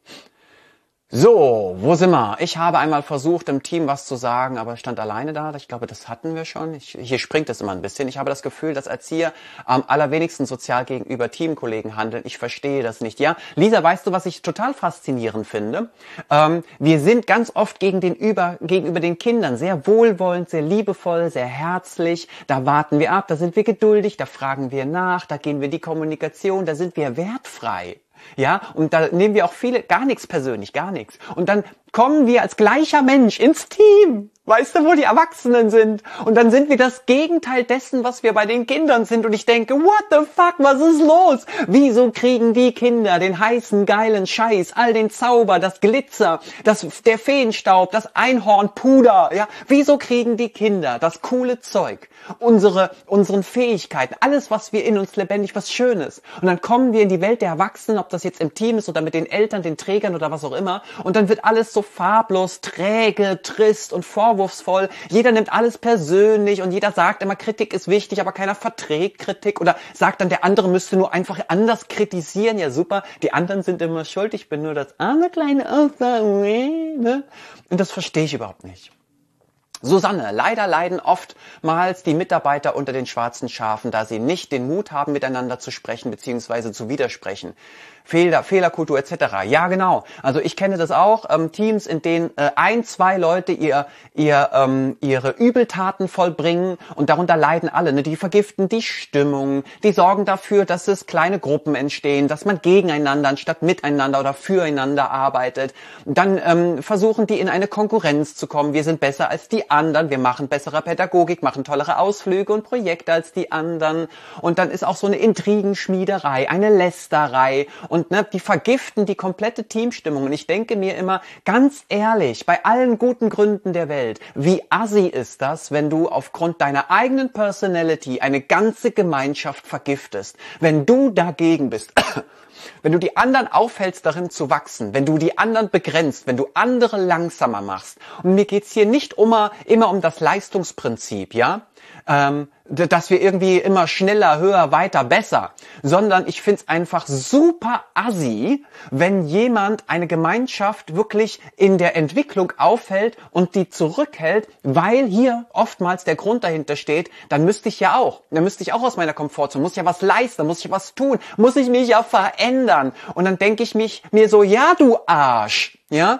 So, wo sind wir? Ich habe einmal versucht, im Team was zu sagen, aber stand alleine da. Ich glaube, das hatten wir schon. Ich, hier springt es immer ein bisschen. Ich habe das Gefühl, dass Erzieher am allerwenigsten sozial gegenüber Teamkollegen handeln. Ich verstehe das nicht. Ja, Lisa, weißt du, was ich total faszinierend finde? Ähm, wir sind ganz oft gegen den über, gegenüber den Kindern sehr wohlwollend, sehr liebevoll, sehr herzlich. Da warten wir ab, da sind wir geduldig, da fragen wir nach, da gehen wir die Kommunikation, da sind wir wertfrei. Ja, und da nehmen wir auch viele gar nichts persönlich, gar nichts. Und dann kommen wir als gleicher Mensch ins Team. Weißt du, wo die Erwachsenen sind? Und dann sind wir das Gegenteil dessen, was wir bei den Kindern sind. Und ich denke, what the fuck, was ist los? Wieso kriegen die Kinder den heißen, geilen Scheiß, all den Zauber, das Glitzer, das, der Feenstaub, das Einhornpuder, ja? Wieso kriegen die Kinder das coole Zeug, unsere, unseren Fähigkeiten, alles, was wir in uns lebendig, was Schönes? Und dann kommen wir in die Welt der Erwachsenen, ob das jetzt im Team ist oder mit den Eltern, den Trägern oder was auch immer. Und dann wird alles so farblos, träge, trist und vorwurfsvoll. Jeder nimmt alles persönlich und jeder sagt immer, Kritik ist wichtig, aber keiner verträgt Kritik oder sagt dann, der andere müsste nur einfach anders kritisieren. Ja, super, die anderen sind immer schuld, ich bin nur das arme kleine Opfer. Ne? Und das verstehe ich überhaupt nicht. Susanne, leider leiden oftmals die Mitarbeiter unter den schwarzen Schafen, da sie nicht den Mut haben, miteinander zu sprechen bzw. zu widersprechen. Fehler, Fehlerkultur et cetera. Ja, genau. Also ich kenne das auch. Ähm, Teams, in denen äh, ein, zwei Leute ihr, ihr, ähm, ihre Übeltaten vollbringen und darunter leiden alle. Ne? Die vergiften die Stimmung, die sorgen dafür, dass es kleine Gruppen entstehen, dass man gegeneinander anstatt miteinander oder füreinander arbeitet. Dann ähm, versuchen die in eine Konkurrenz zu kommen. Wir sind besser als die anderen, wir machen bessere Pädagogik, machen tollere Ausflüge und Projekte als die anderen. Und dann ist auch so eine Intrigenschmiederei, eine Lästerei. Und ne, die vergiften die komplette Teamstimmung. Und ich denke mir immer, ganz ehrlich, bei allen guten Gründen der Welt, wie assi ist das, wenn du aufgrund deiner eigenen Personality eine ganze Gemeinschaft vergiftest? Wenn du dagegen bist, wenn du die anderen aufhältst, darin zu wachsen, wenn du die anderen begrenzt, wenn du andere langsamer machst. Und mir geht's hier nicht immer, immer um das Leistungsprinzip, ja? Ähm, dass wir irgendwie immer schneller, höher, weiter, besser, sondern ich find's einfach super assi, wenn jemand eine Gemeinschaft wirklich in der Entwicklung aufhält und die zurückhält, weil hier oftmals der Grund dahinter steht, dann müsste ich ja auch, dann müsste ich auch aus meiner Komfortzone, muss ich ja was leisten, muss ich was tun, muss ich mich ja verändern. Und dann denke ich mich mir so, ja du Arsch, ja,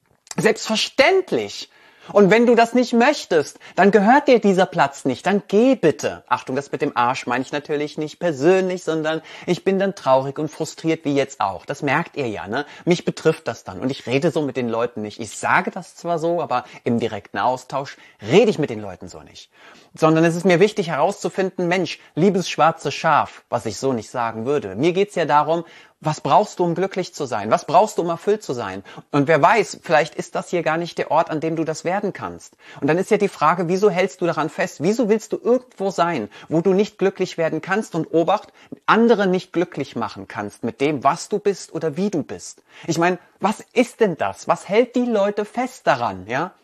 selbstverständlich. Und wenn du das nicht möchtest, dann gehört dir dieser Platz nicht, dann geh bitte. Achtung, das mit dem Arsch meine ich natürlich nicht persönlich, sondern ich bin dann traurig und frustriert wie jetzt auch. Das merkt ihr ja, ne? Mich betrifft das dann und ich rede so mit den Leuten nicht. Ich sage das zwar so, aber im direkten Austausch rede ich mit den Leuten so nicht. Sondern es ist mir wichtig herauszufinden, Mensch, liebes schwarze Schaf, was ich so nicht sagen würde. Mir geht's ja darum, was brauchst du, um glücklich zu sein? Was brauchst du, um erfüllt zu sein? Und wer weiß, vielleicht ist das hier gar nicht der Ort, an dem du das werden kannst. Und dann ist ja die Frage, wieso hältst du daran fest? Wieso willst du irgendwo sein, wo du nicht glücklich werden kannst und Obacht, andere nicht glücklich machen kannst mit dem, was du bist oder wie du bist? Ich meine, was ist denn das? Was hält die Leute fest daran, ja?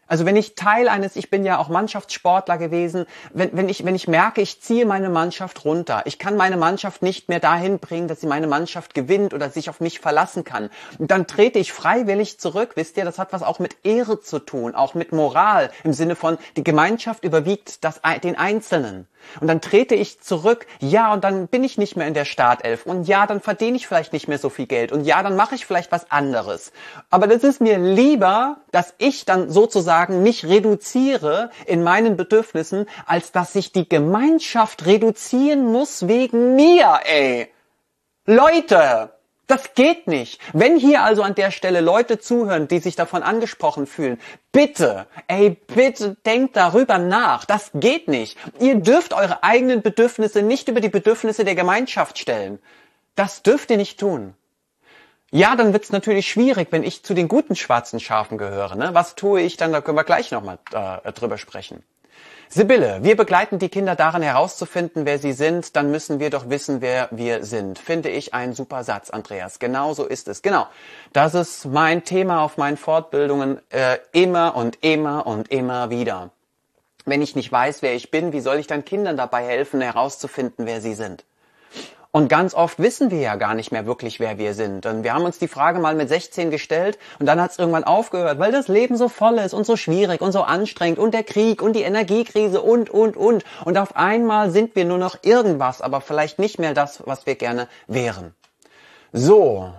Also wenn ich Teil eines, ich bin ja auch Mannschaftssportler gewesen, wenn, wenn ich, wenn ich merke, ich ziehe meine Mannschaft runter, ich kann meine Mannschaft nicht mehr dahin bringen, dass sie meine Mannschaft gewinnt oder sich auf mich verlassen kann, und dann trete ich freiwillig zurück, wisst ihr, das hat was auch mit Ehre zu tun, auch mit Moral, im Sinne von, die Gemeinschaft überwiegt das, den Einzelnen. Und dann trete ich zurück, ja, und dann bin ich nicht mehr in der Startelf, und ja, dann verdiene ich vielleicht nicht mehr so viel Geld, und ja, dann mache ich vielleicht was anderes. Aber das ist mir lieber, dass ich dann sozusagen mich reduziere in meinen Bedürfnissen, als dass sich die Gemeinschaft reduzieren muss wegen mir, ey. Leute, das geht nicht. Wenn hier also an der Stelle Leute zuhören, die sich davon angesprochen fühlen, bitte, ey, bitte denkt darüber nach. Das geht nicht. Ihr dürft eure eigenen Bedürfnisse nicht über die Bedürfnisse der Gemeinschaft stellen. Das dürft ihr nicht tun. Ja, dann wird's natürlich schwierig, wenn ich zu den guten schwarzen Schafen gehöre. Ne? Was tue ich dann? Da können wir gleich nochmal äh, drüber sprechen. Sibylle, wir begleiten die Kinder darin herauszufinden, wer sie sind. Dann müssen wir doch wissen, wer wir sind. Finde ich ein super Satz, Andreas. Genau so ist es. Genau. Das ist mein Thema auf meinen Fortbildungen äh, immer und immer und immer wieder. Wenn ich nicht weiß, wer ich bin, wie soll ich dann Kindern dabei helfen, herauszufinden, wer sie sind? Und ganz oft wissen wir ja gar nicht mehr wirklich, wer wir sind. Und wir haben uns die Frage mal mit sechzehn gestellt und dann hat es irgendwann aufgehört, weil das Leben so voll ist und so schwierig und so anstrengend und der Krieg und die Energiekrise und, und, und. Und auf einmal sind wir nur noch irgendwas, aber vielleicht nicht mehr das, was wir gerne wären. So.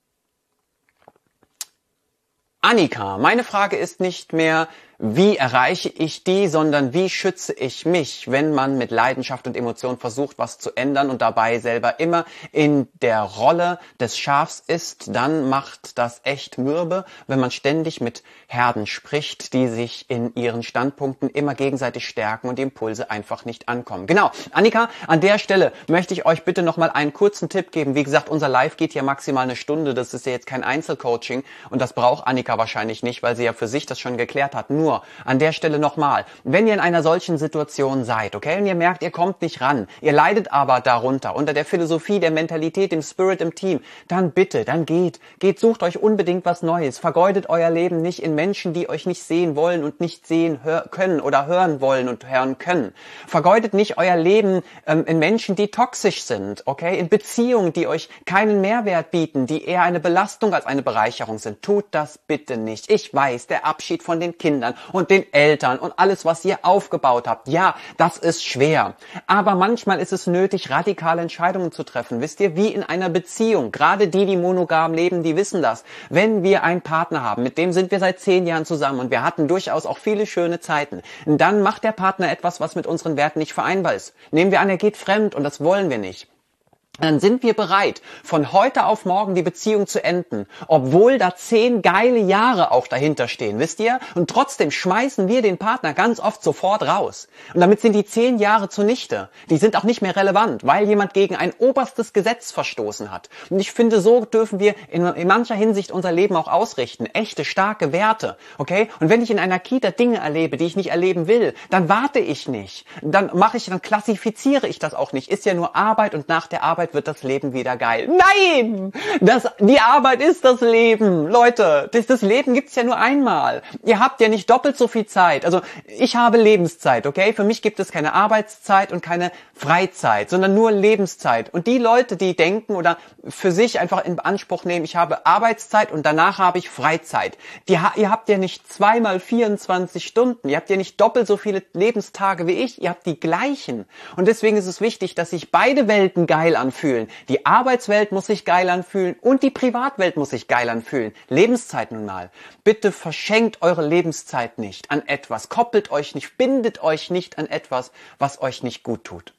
Annika, meine Frage ist nicht mehr, wie erreiche ich die, sondern wie schütze ich mich, wenn man mit Leidenschaft und Emotion versucht, was zu ändern und dabei selber immer in der Rolle des Schafs ist, dann macht das echt mürbe, wenn man ständig mit Herden spricht, die sich in ihren Standpunkten immer gegenseitig stärken und die Impulse einfach nicht ankommen. Genau, Annika, an der Stelle möchte ich euch bitte nochmal einen kurzen Tipp geben. Wie gesagt, unser Live geht ja maximal eine Stunde, das ist ja jetzt kein Einzelcoaching und das braucht Annika wahrscheinlich nicht, weil sie ja für sich das schon geklärt hat. Nur an der Stelle nochmal, wenn ihr in einer solchen Situation seid, okay, und ihr merkt, ihr kommt nicht ran, ihr leidet aber darunter, unter der Philosophie, der Mentalität, dem Spirit im Team, dann bitte, dann geht, geht, sucht euch unbedingt was Neues, vergeudet euer Leben nicht in Menschen, die euch nicht sehen wollen und nicht sehen hör, können oder hören wollen und hören können. Vergeudet nicht euer Leben ähm, in Menschen, die toxisch sind, okay, in Beziehungen, die euch keinen Mehrwert bieten, die eher eine Belastung als eine Bereicherung sind. Tut das bitte nicht. Ich weiß, der Abschied von den Kindern und den Eltern und alles, was ihr aufgebaut habt. Ja, das ist schwer. Aber manchmal ist es nötig, radikale Entscheidungen zu treffen. Wisst ihr, wie in einer Beziehung. Gerade die, die monogam leben, die wissen das. Wenn wir einen Partner haben, mit dem sind wir seit zehn Jahren zusammen und wir hatten durchaus auch viele schöne Zeiten, dann macht der Partner etwas, was mit unseren Werten nicht vereinbar ist. Nehmen wir an, er geht fremd und das wollen wir nicht. Dann sind wir bereit, von heute auf morgen die Beziehung zu enden, obwohl da zehn geile Jahre auch dahinter stehen, wisst ihr? Und trotzdem schmeißen wir den Partner ganz oft sofort raus. Und damit sind die zehn Jahre zunichte. Die sind auch nicht mehr relevant, weil jemand gegen ein oberstes Gesetz verstoßen hat. Und ich finde, so dürfen wir in, in mancher Hinsicht unser Leben auch ausrichten. Echte, starke Werte, okay? Und wenn ich in einer Kita Dinge erlebe, die ich nicht erleben will, dann warte ich nicht. Dann mache ich, dann klassifiziere ich das auch nicht. Ist ja nur Arbeit und nach der Arbeit wird das Leben wieder geil. Nein! Das, die Arbeit ist das Leben. Leute, das, das Leben gibt's ja nur einmal. Ihr habt ja nicht doppelt so viel Zeit. Also ich habe Lebenszeit, okay? Für mich gibt es keine Arbeitszeit und keine Freizeit, sondern nur Lebenszeit. Und die Leute, die denken oder für sich einfach in Anspruch nehmen, ich habe Arbeitszeit und danach habe ich Freizeit. Die, ihr habt ja nicht zweimal vierundzwanzig Stunden. Ihr habt ja nicht doppelt so viele Lebenstage wie ich. Ihr habt die gleichen. Und deswegen ist es wichtig, dass sich beide Welten geil anfühlen. Die Arbeitswelt muss sich geil anfühlen und die Privatwelt muss sich geil anfühlen. Lebenszeit nun mal. Bitte verschenkt eure Lebenszeit nicht an etwas. Koppelt euch nicht, bindet euch nicht an etwas, was euch nicht gut tut.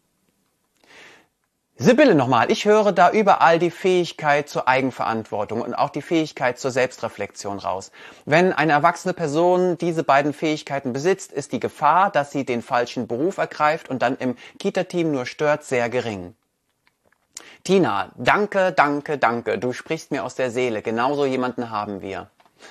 Sibylle nochmal, ich höre da überall die Fähigkeit zur Eigenverantwortung und auch die Fähigkeit zur Selbstreflexion raus. Wenn eine erwachsene Person diese beiden Fähigkeiten besitzt, ist die Gefahr, dass sie den falschen Beruf ergreift und dann im Kita-Team nur stört, sehr gering. Tina, danke, danke, danke. Du sprichst mir aus der Seele. Genauso jemanden haben wir.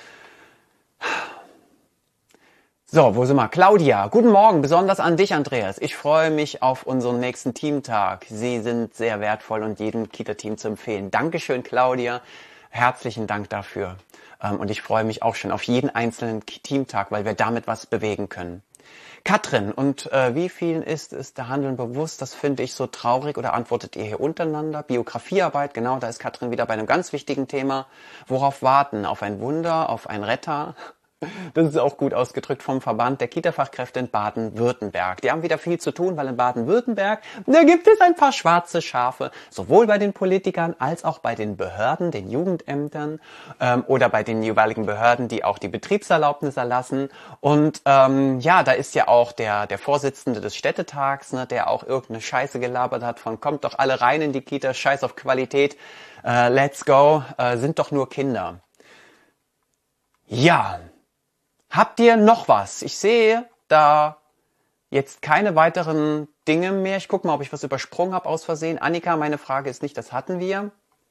So, wo sind wir? Claudia, guten Morgen, besonders an dich, Andreas. Ich freue mich auf unseren nächsten Teamtag. Sie sind sehr wertvoll und jedem Kita-Team zu empfehlen. Dankeschön, Claudia. Herzlichen Dank dafür. Ähm, und ich freue mich auch schon auf jeden einzelnen Teamtag, weil wir damit was bewegen können. Katrin, und äh, wie vielen ist es der Handeln bewusst? Das finde ich so traurig. Oder antwortet ihr hier untereinander? Biografiearbeit, genau, da ist Katrin wieder bei einem ganz wichtigen Thema. Worauf warten? Auf ein Wunder, auf einen Retter? Das ist auch gut ausgedrückt vom Verband der Kita-Fachkräfte in Baden-Württemberg. Die haben wieder viel zu tun, weil in Baden-Württemberg, da gibt es ein paar schwarze Schafe, sowohl bei den Politikern als auch bei den Behörden, den Jugendämtern ähm, oder bei den jeweiligen Behörden, die auch die Betriebserlaubnis erlassen. Und ähm, ja, da ist ja auch der der Vorsitzende des Städtetags, ne, der auch irgendeine Scheiße gelabert hat von kommt doch alle rein in die Kita, scheiß auf Qualität, äh, let's go, äh, sind doch nur Kinder. Ja. Habt ihr noch was? Ich sehe da jetzt keine weiteren Dinge mehr. Ich gucke mal, ob ich was übersprungen habe aus Versehen. Annika, meine Frage ist nicht, das hatten wir.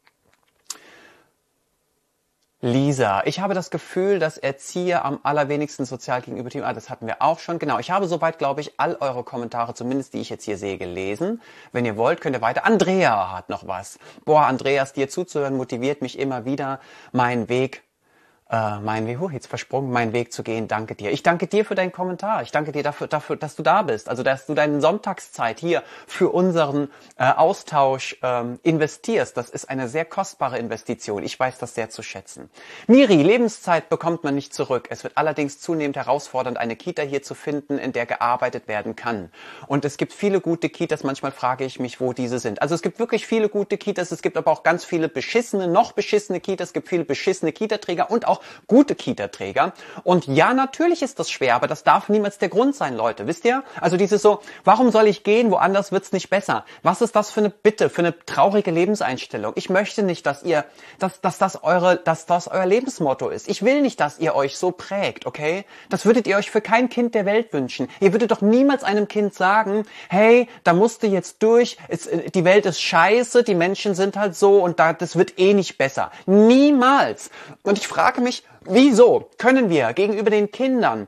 Lisa, ich habe das Gefühl, dass Erzieher am allerwenigsten sozial gegenüber Team... Ah, das hatten wir auch schon. Genau, ich habe soweit, glaube ich, all eure Kommentare, zumindest die ich jetzt hier sehe, gelesen. Wenn ihr wollt, könnt ihr weiter. Andrea hat noch was. Boah, Andreas, dir zuzuhören, motiviert mich immer wieder, meinen Weg Uh, mein Weg, oh, jetzt versprungen, meinen Weg zu gehen. Danke dir. Ich danke dir für deinen Kommentar. Ich danke dir dafür, dafür, dass du da bist. Also, dass du deine Sonntagszeit hier für unseren äh, Austausch ähm, investierst. Das ist eine sehr kostbare Investition. Ich weiß das sehr zu schätzen. Miri, Lebenszeit bekommt man nicht zurück. Es wird allerdings zunehmend herausfordernd, eine Kita hier zu finden, in der gearbeitet werden kann. Und es gibt viele gute Kitas. Manchmal frage ich mich, wo diese sind. Also, es gibt wirklich viele gute Kitas. Es gibt aber auch ganz viele beschissene, noch beschissene Kitas. Es gibt viele beschissene Kitaträger und auch gute Kita-Träger. Und ja, natürlich ist das schwer, aber das darf niemals der Grund sein, Leute. Wisst ihr? Also dieses so, warum soll ich gehen? Woanders wird's nicht besser. Was ist das für eine Bitte, für eine traurige Lebenseinstellung? Ich möchte nicht, dass ihr, dass, dass das eure, dass das euer Lebensmotto ist. Ich will nicht, dass ihr euch so prägt, okay? Das würdet ihr euch für kein Kind der Welt wünschen. Ihr würdet doch niemals einem Kind sagen, hey, da musst du jetzt durch, es, die Welt ist scheiße, die Menschen sind halt so und da, das wird eh nicht besser. Niemals. Und ich frage mich, wieso können wir gegenüber den Kindern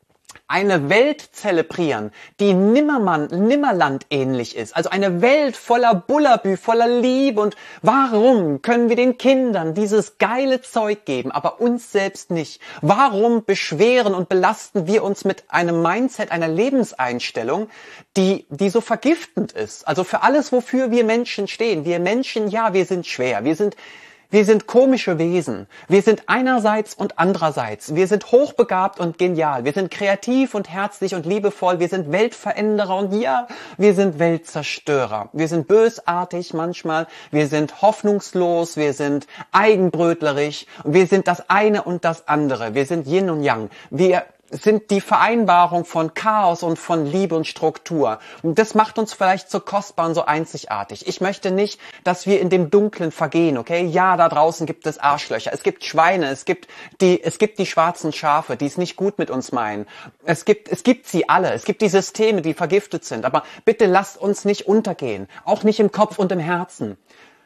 eine Welt zelebrieren, die Nimmermann, Nimmerland ähnlich ist? Also eine Welt voller Bullabü, voller Liebe. Und warum können wir den Kindern dieses geile Zeug geben, aber uns selbst nicht? Warum beschweren und belasten wir uns mit einem Mindset, einer Lebenseinstellung, die, die so vergiftend ist? Also für alles, wofür wir Menschen stehen. Wir Menschen, ja, wir sind schwer. Wir sind Wir sind komische Wesen. Wir sind einerseits und andererseits. Wir sind hochbegabt und genial. Wir sind kreativ und herzlich und liebevoll. Wir sind Weltveränderer und ja, wir sind Weltzerstörer. Wir sind bösartig manchmal. Wir sind hoffnungslos. Wir sind eigenbrötlerisch. Wir sind das eine und das andere. Wir sind Yin und Yang. Wir sind die Vereinbarung von Chaos und von Liebe und Struktur. Und das macht uns vielleicht so kostbar und so einzigartig. Ich möchte nicht, dass wir in dem Dunklen vergehen, okay? Ja, da draußen gibt es Arschlöcher, es gibt Schweine, es gibt die, es gibt die schwarzen Schafe, die es nicht gut mit uns meinen. Es gibt, es gibt sie alle. Es gibt die Systeme, die vergiftet sind. Aber bitte lasst uns nicht untergehen. Auch nicht im Kopf und im Herzen.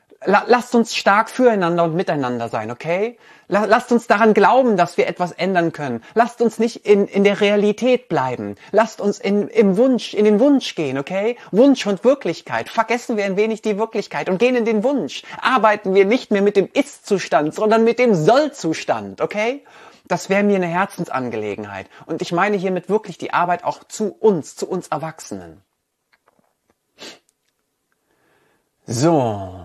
Lasst uns stark füreinander und miteinander sein, okay? Lasst uns daran glauben, dass wir etwas ändern können. Lasst uns nicht in, in der Realität bleiben. Lasst uns in, im Wunsch, in den Wunsch gehen, okay? Wunsch und Wirklichkeit. Vergessen wir ein wenig die Wirklichkeit und gehen in den Wunsch. Arbeiten wir nicht mehr mit dem Ist-Zustand, sondern mit dem Soll-Zustand, okay? Das wäre mir eine Herzensangelegenheit. Und ich meine hiermit wirklich die Arbeit auch zu uns, zu uns Erwachsenen. So.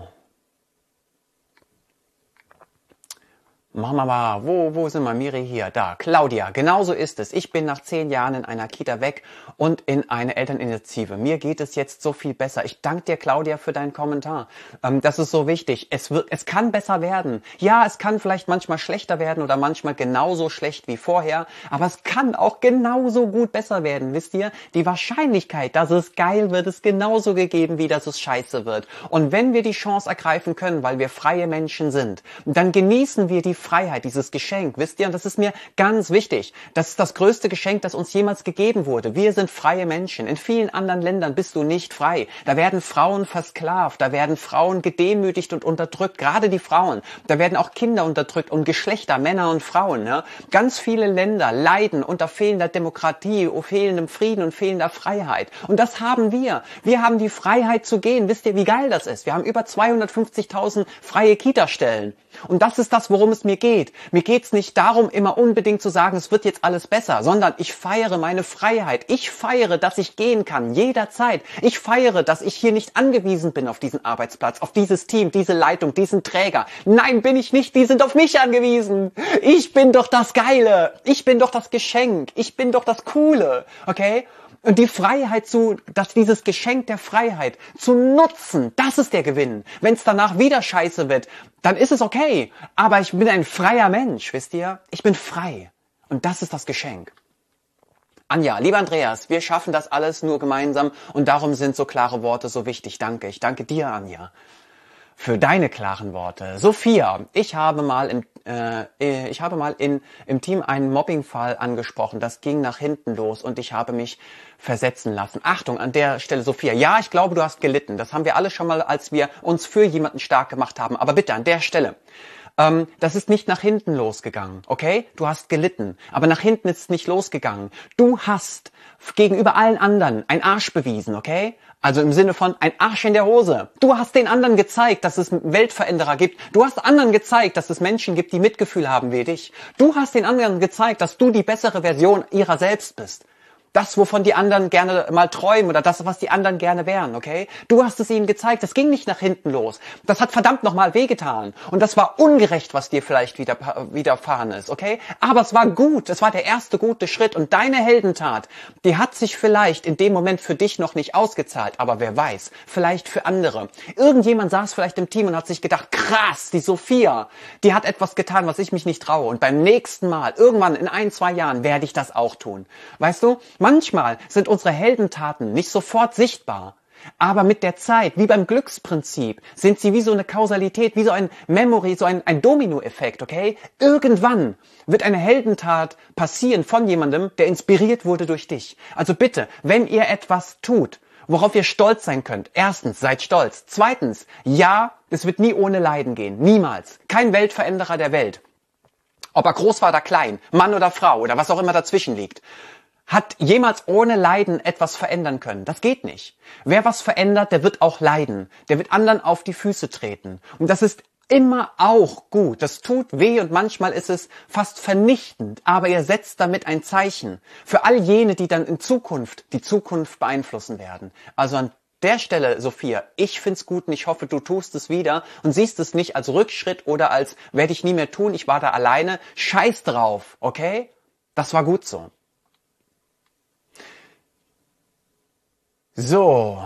Machen wir mal, wo, wo sind wir? Miri hier, da. Claudia, genauso ist es. Ich bin nach zehn Jahren in einer Kita weg und in eine Elterninitiative. Mir geht es jetzt so viel besser. Ich danke dir, Claudia, für deinen Kommentar. Ähm, das ist so wichtig. Es wird, es kann besser werden. Ja, es kann vielleicht manchmal schlechter werden oder manchmal genauso schlecht wie vorher, aber es kann auch genauso gut besser werden. Wisst ihr? Die Wahrscheinlichkeit, dass es geil wird, ist genauso gegeben, wie dass es scheiße wird. Und wenn wir die Chance ergreifen können, weil wir freie Menschen sind, dann genießen wir die Freiheit, dieses Geschenk, wisst ihr? Und das ist mir ganz wichtig. Das ist das größte Geschenk, das uns jemals gegeben wurde. Wir sind freie Menschen. In vielen anderen Ländern bist du nicht frei. Da werden Frauen versklavt, da werden Frauen gedemütigt und unterdrückt, gerade die Frauen. Da werden auch Kinder unterdrückt und Geschlechter, Männer und Frauen. Ne? Ganz viele Länder leiden unter fehlender Demokratie, fehlendem Frieden und fehlender Freiheit. Und das haben wir. Wir haben die Freiheit zu gehen. Wisst ihr, wie geil das ist? Wir haben über zweihundertfünfzigtausend freie Kita-Stellen. Und das ist das, worum es mir mir geht. Mir geht's nicht darum, immer unbedingt zu sagen, es wird jetzt alles besser, sondern ich feiere meine Freiheit. Ich feiere, dass ich gehen kann, jederzeit. Ich feiere, dass ich hier nicht angewiesen bin auf diesen Arbeitsplatz, auf dieses Team, diese Leitung, diesen Träger. Nein, bin ich nicht, die sind auf mich angewiesen. Ich bin doch das Geile. Ich bin doch das Geschenk. Ich bin doch das Coole. Okay? Und die Freiheit zu, dass dieses Geschenk der Freiheit zu nutzen, das ist der Gewinn. Wenn es danach wieder scheiße wird, dann ist es okay. Aber ich bin ein freier Mensch, wisst ihr? Ich bin frei. Und das ist das Geschenk. Anja, lieber Andreas, wir schaffen das alles nur gemeinsam und darum sind so klare Worte so wichtig. Danke. Ich danke dir, Anja, für deine klaren Worte. Sophia, ich habe mal im, äh, ich habe mal in, im Team einen Mobbingfall angesprochen. Das ging nach hinten los und ich habe mich versetzen lassen. Achtung, an der Stelle, Sophia. Ja, ich glaube, du hast gelitten. Das haben wir alle schon mal, als wir uns für jemanden stark gemacht haben. Aber bitte, an der Stelle. Ähm, das ist nicht nach hinten losgegangen, okay? Du hast gelitten. Aber nach hinten ist es nicht losgegangen. Du hast gegenüber allen anderen ein Arsch bewiesen, okay? Also im Sinne von ein Arsch in der Hose. Du hast den anderen gezeigt, dass es Weltveränderer gibt. Du hast anderen gezeigt, dass es Menschen gibt, die Mitgefühl haben wie dich. Du hast den anderen gezeigt, dass du die bessere Version ihrer selbst bist. Das, wovon die anderen gerne mal träumen oder das, was die anderen gerne wären, okay? Du hast es ihnen gezeigt, das ging nicht nach hinten los. Das hat verdammt nochmal wehgetan. Und das war ungerecht, was dir vielleicht wieder, widerfahren ist, okay? Aber es war gut, es war der erste gute Schritt. Und deine Heldentat, die hat sich vielleicht in dem Moment für dich noch nicht ausgezahlt. Aber wer weiß, vielleicht für andere. Irgendjemand saß vielleicht im Team und hat sich gedacht, krass, die Sophia, die hat etwas getan, was ich mich nicht traue. Und beim nächsten Mal, irgendwann in ein, zwei Jahren, werde ich das auch tun. Weißt du? Manchmal sind unsere Heldentaten nicht sofort sichtbar, aber mit der Zeit, wie beim Glücksprinzip, sind sie wie so eine Kausalität, wie so ein Memory, so ein, ein Dominoeffekt, okay? Irgendwann wird eine Heldentat passieren von jemandem, der inspiriert wurde durch dich. Also bitte, wenn ihr etwas tut, worauf ihr stolz sein könnt, erstens, seid stolz. Zweitens, ja, es wird nie ohne Leiden gehen, niemals. Kein Weltveränderer der Welt, ob er groß war oder klein, Mann oder Frau oder was auch immer dazwischen liegt, hat jemals ohne Leiden etwas verändern können. Das geht nicht. Wer was verändert, der wird auch leiden. Der wird anderen auf die Füße treten. Und das ist immer auch gut. Das tut weh und manchmal ist es fast vernichtend. Aber ihr setzt damit ein Zeichen für all jene, die dann in Zukunft die Zukunft beeinflussen werden. Also an der Stelle, Sophia, ich find's gut und ich hoffe, du tust es wieder und siehst es nicht als Rückschritt oder als werde ich nie mehr tun, ich war da alleine. Scheiß drauf, okay? Das war gut so. So.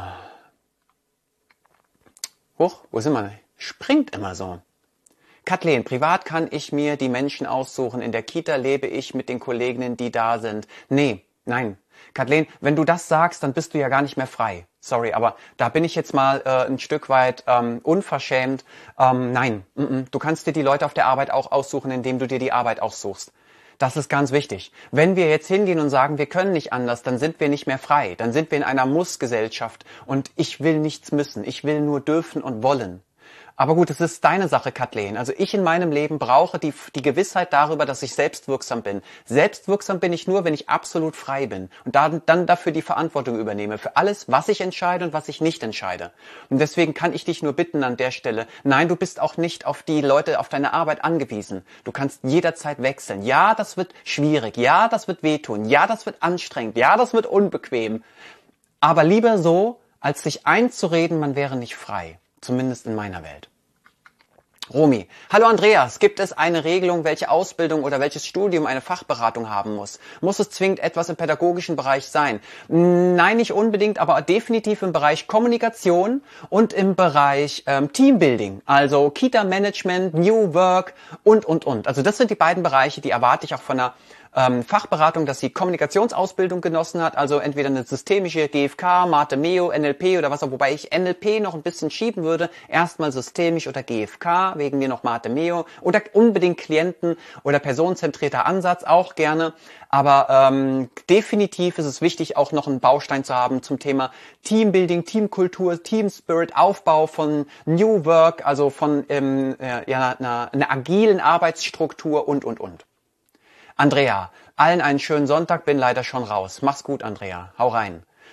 Huch, wo sind wir? Springt immer so. Kathleen, privat kann ich mir die Menschen aussuchen. In der Kita lebe ich mit den Kolleginnen, die da sind. Nee, nein. Kathleen, wenn du das sagst, dann bist du ja gar nicht mehr frei. Sorry, aber da bin ich jetzt mal äh, ein Stück weit ähm, unverschämt. Ähm, nein, mm -mm. Du kannst dir die Leute auf der Arbeit auch aussuchen, indem du dir die Arbeit aussuchst. Das ist ganz wichtig. Wenn wir jetzt hingehen und sagen, wir können nicht anders, dann sind wir nicht mehr frei. Dann sind wir in einer Muss-Gesellschaft und ich will nichts müssen. Ich will nur dürfen und wollen. Aber gut, es ist deine Sache, Kathleen. Also ich in meinem Leben brauche die, die Gewissheit darüber, dass ich selbstwirksam bin. Selbstwirksam bin ich nur, wenn ich absolut frei bin und dann, dann dafür die Verantwortung übernehme für alles, was ich entscheide und was ich nicht entscheide. Und deswegen kann ich dich nur bitten an der Stelle, nein, du bist auch nicht auf die Leute, auf deine Arbeit angewiesen. Du kannst jederzeit wechseln. Ja, das wird schwierig. Ja, das wird wehtun. Ja, das wird anstrengend. Ja, das wird unbequem. Aber lieber so, als sich einzureden, man wäre nicht frei. Zumindest in meiner Welt. Romy. Hallo Andreas, gibt es eine Regelung, welche Ausbildung oder welches Studium eine Fachberatung haben muss? Muss es zwingend etwas im pädagogischen Bereich sein? Nein, nicht unbedingt, aber definitiv im Bereich Kommunikation und im Bereich ähm, Teambuilding, also Kita-Management, New Work und, und, und. Also das sind die beiden Bereiche, die erwarte ich auch von einer ähm, Fachberatung, dass sie Kommunikationsausbildung genossen hat, also entweder eine systemische G F K, Mate Meo, N L P oder was auch, wobei ich N L P noch ein bisschen schieben würde, erstmal systemisch oder G F K, wegen mir noch Mate Meo oder unbedingt Klienten- oder personenzentrierter Ansatz, auch gerne, aber ähm, definitiv ist es wichtig, auch noch einen Baustein zu haben zum Thema Teambuilding, Teamkultur, Team Spirit, Aufbau von New Work, also von ähm, äh, ja, einer, einer agilen Arbeitsstruktur und, und, und. Andrea, allen einen schönen Sonntag, bin leider schon raus. Mach's gut, Andrea. Hau rein.